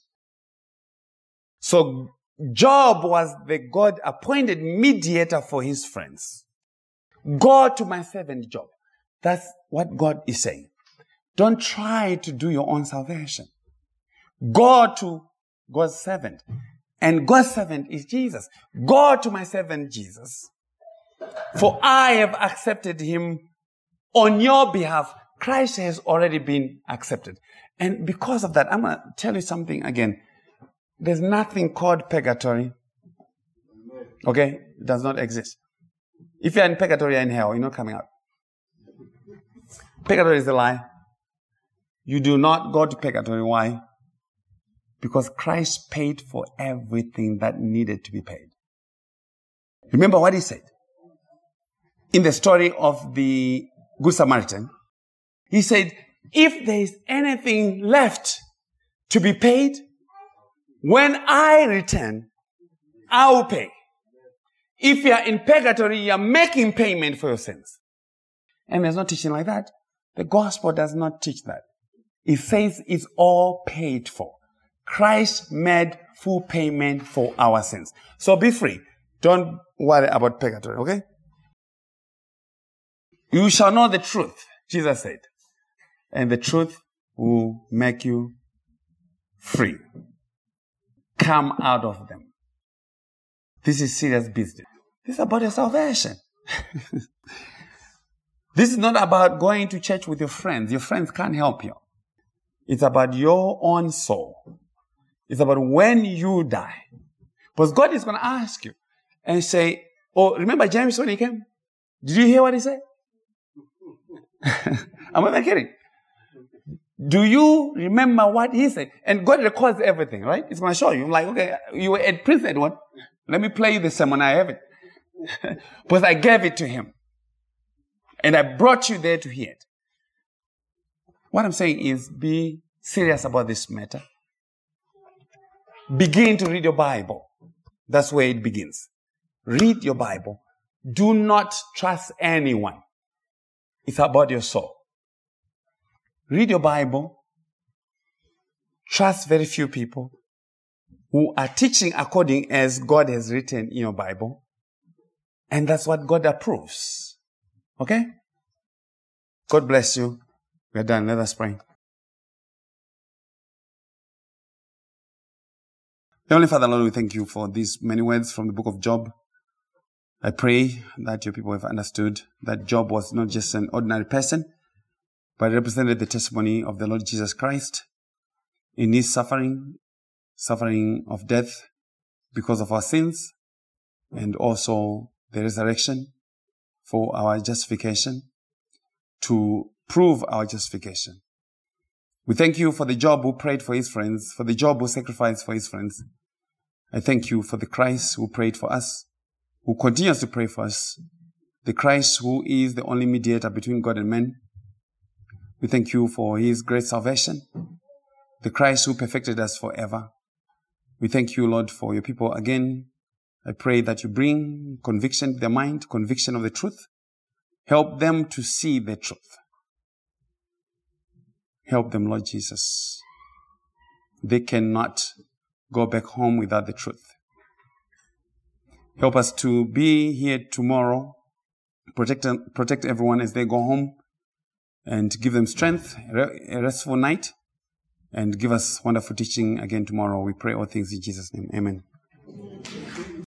So Job was the God-appointed mediator for his friends. Go to my servant Job. That's what God is saying. Don't try to do your own salvation. Go to God's servant. And God's servant is Jesus. Go to my servant Jesus. For I have accepted him on your behalf. Christ has already been accepted. And because of that, I'm going to tell you something again. There's nothing called purgatory. Okay? It does not exist. If you're in purgatory, you're in hell. You're not coming out. Purgatory is a lie. You do not go to purgatory. Why? Because Christ paid for everything that needed to be paid. Remember what he said? In the story of the Good Samaritan, he said, if there is anything left to be paid, when I return, I will pay. If you are in purgatory, you are making payment for your sins. And there's no teaching like that. The gospel does not teach that. It says it's all paid for. Christ made full payment for our sins. So be free. Don't worry about purgatory, okay? You shall know the truth, Jesus said. And the truth will make you free. Come out of them. This is serious business. This is about your salvation. This is not about going to church with your friends. Your friends can't help you. It's about your own soul. It's about when you die. Because God is going to ask you and say, oh, remember James when he came? Did you hear what he said? Am I not kidding? Do you remember what he said? And God records everything, right? It's going to show you. Like, okay, you were at Prince Edward. Let me play you the sermon. I have it. Because I gave it to him. And I brought you there to hear it. What I'm saying is be serious about this matter. Begin to read your Bible. That's where it begins. Read your Bible. Do not trust anyone. It's about your soul. Read your Bible. Trust very few people who are teaching according as God has written in your Bible. And that's what God approves. Okay? God bless you. We are done. Let us pray. Heavenly Father, Lord, we thank you for these many words from the book of Job. I pray that your people have understood that Job was not just an ordinary person, but represented the testimony of the Lord Jesus Christ in his suffering of death because of our sins, and also the resurrection for our justification, to prove our justification. We thank you for the Job who prayed for his friends, for the Job who sacrificed for his friends. I thank you for the Christ who prayed for us, who continues to pray for us, the Christ who is the only mediator between God and men. We thank you for his great salvation, the Christ who perfected us forever. We thank you, Lord, for your people again. I pray that you bring conviction to their mind, conviction of the truth. Help them to see the truth. Help them, Lord Jesus. They cannot go back home without the truth. Help us to be here tomorrow. Protect everyone as they go home, and give them strength, a restful night, and give us wonderful teaching again tomorrow. We pray all things in Jesus' name. Amen.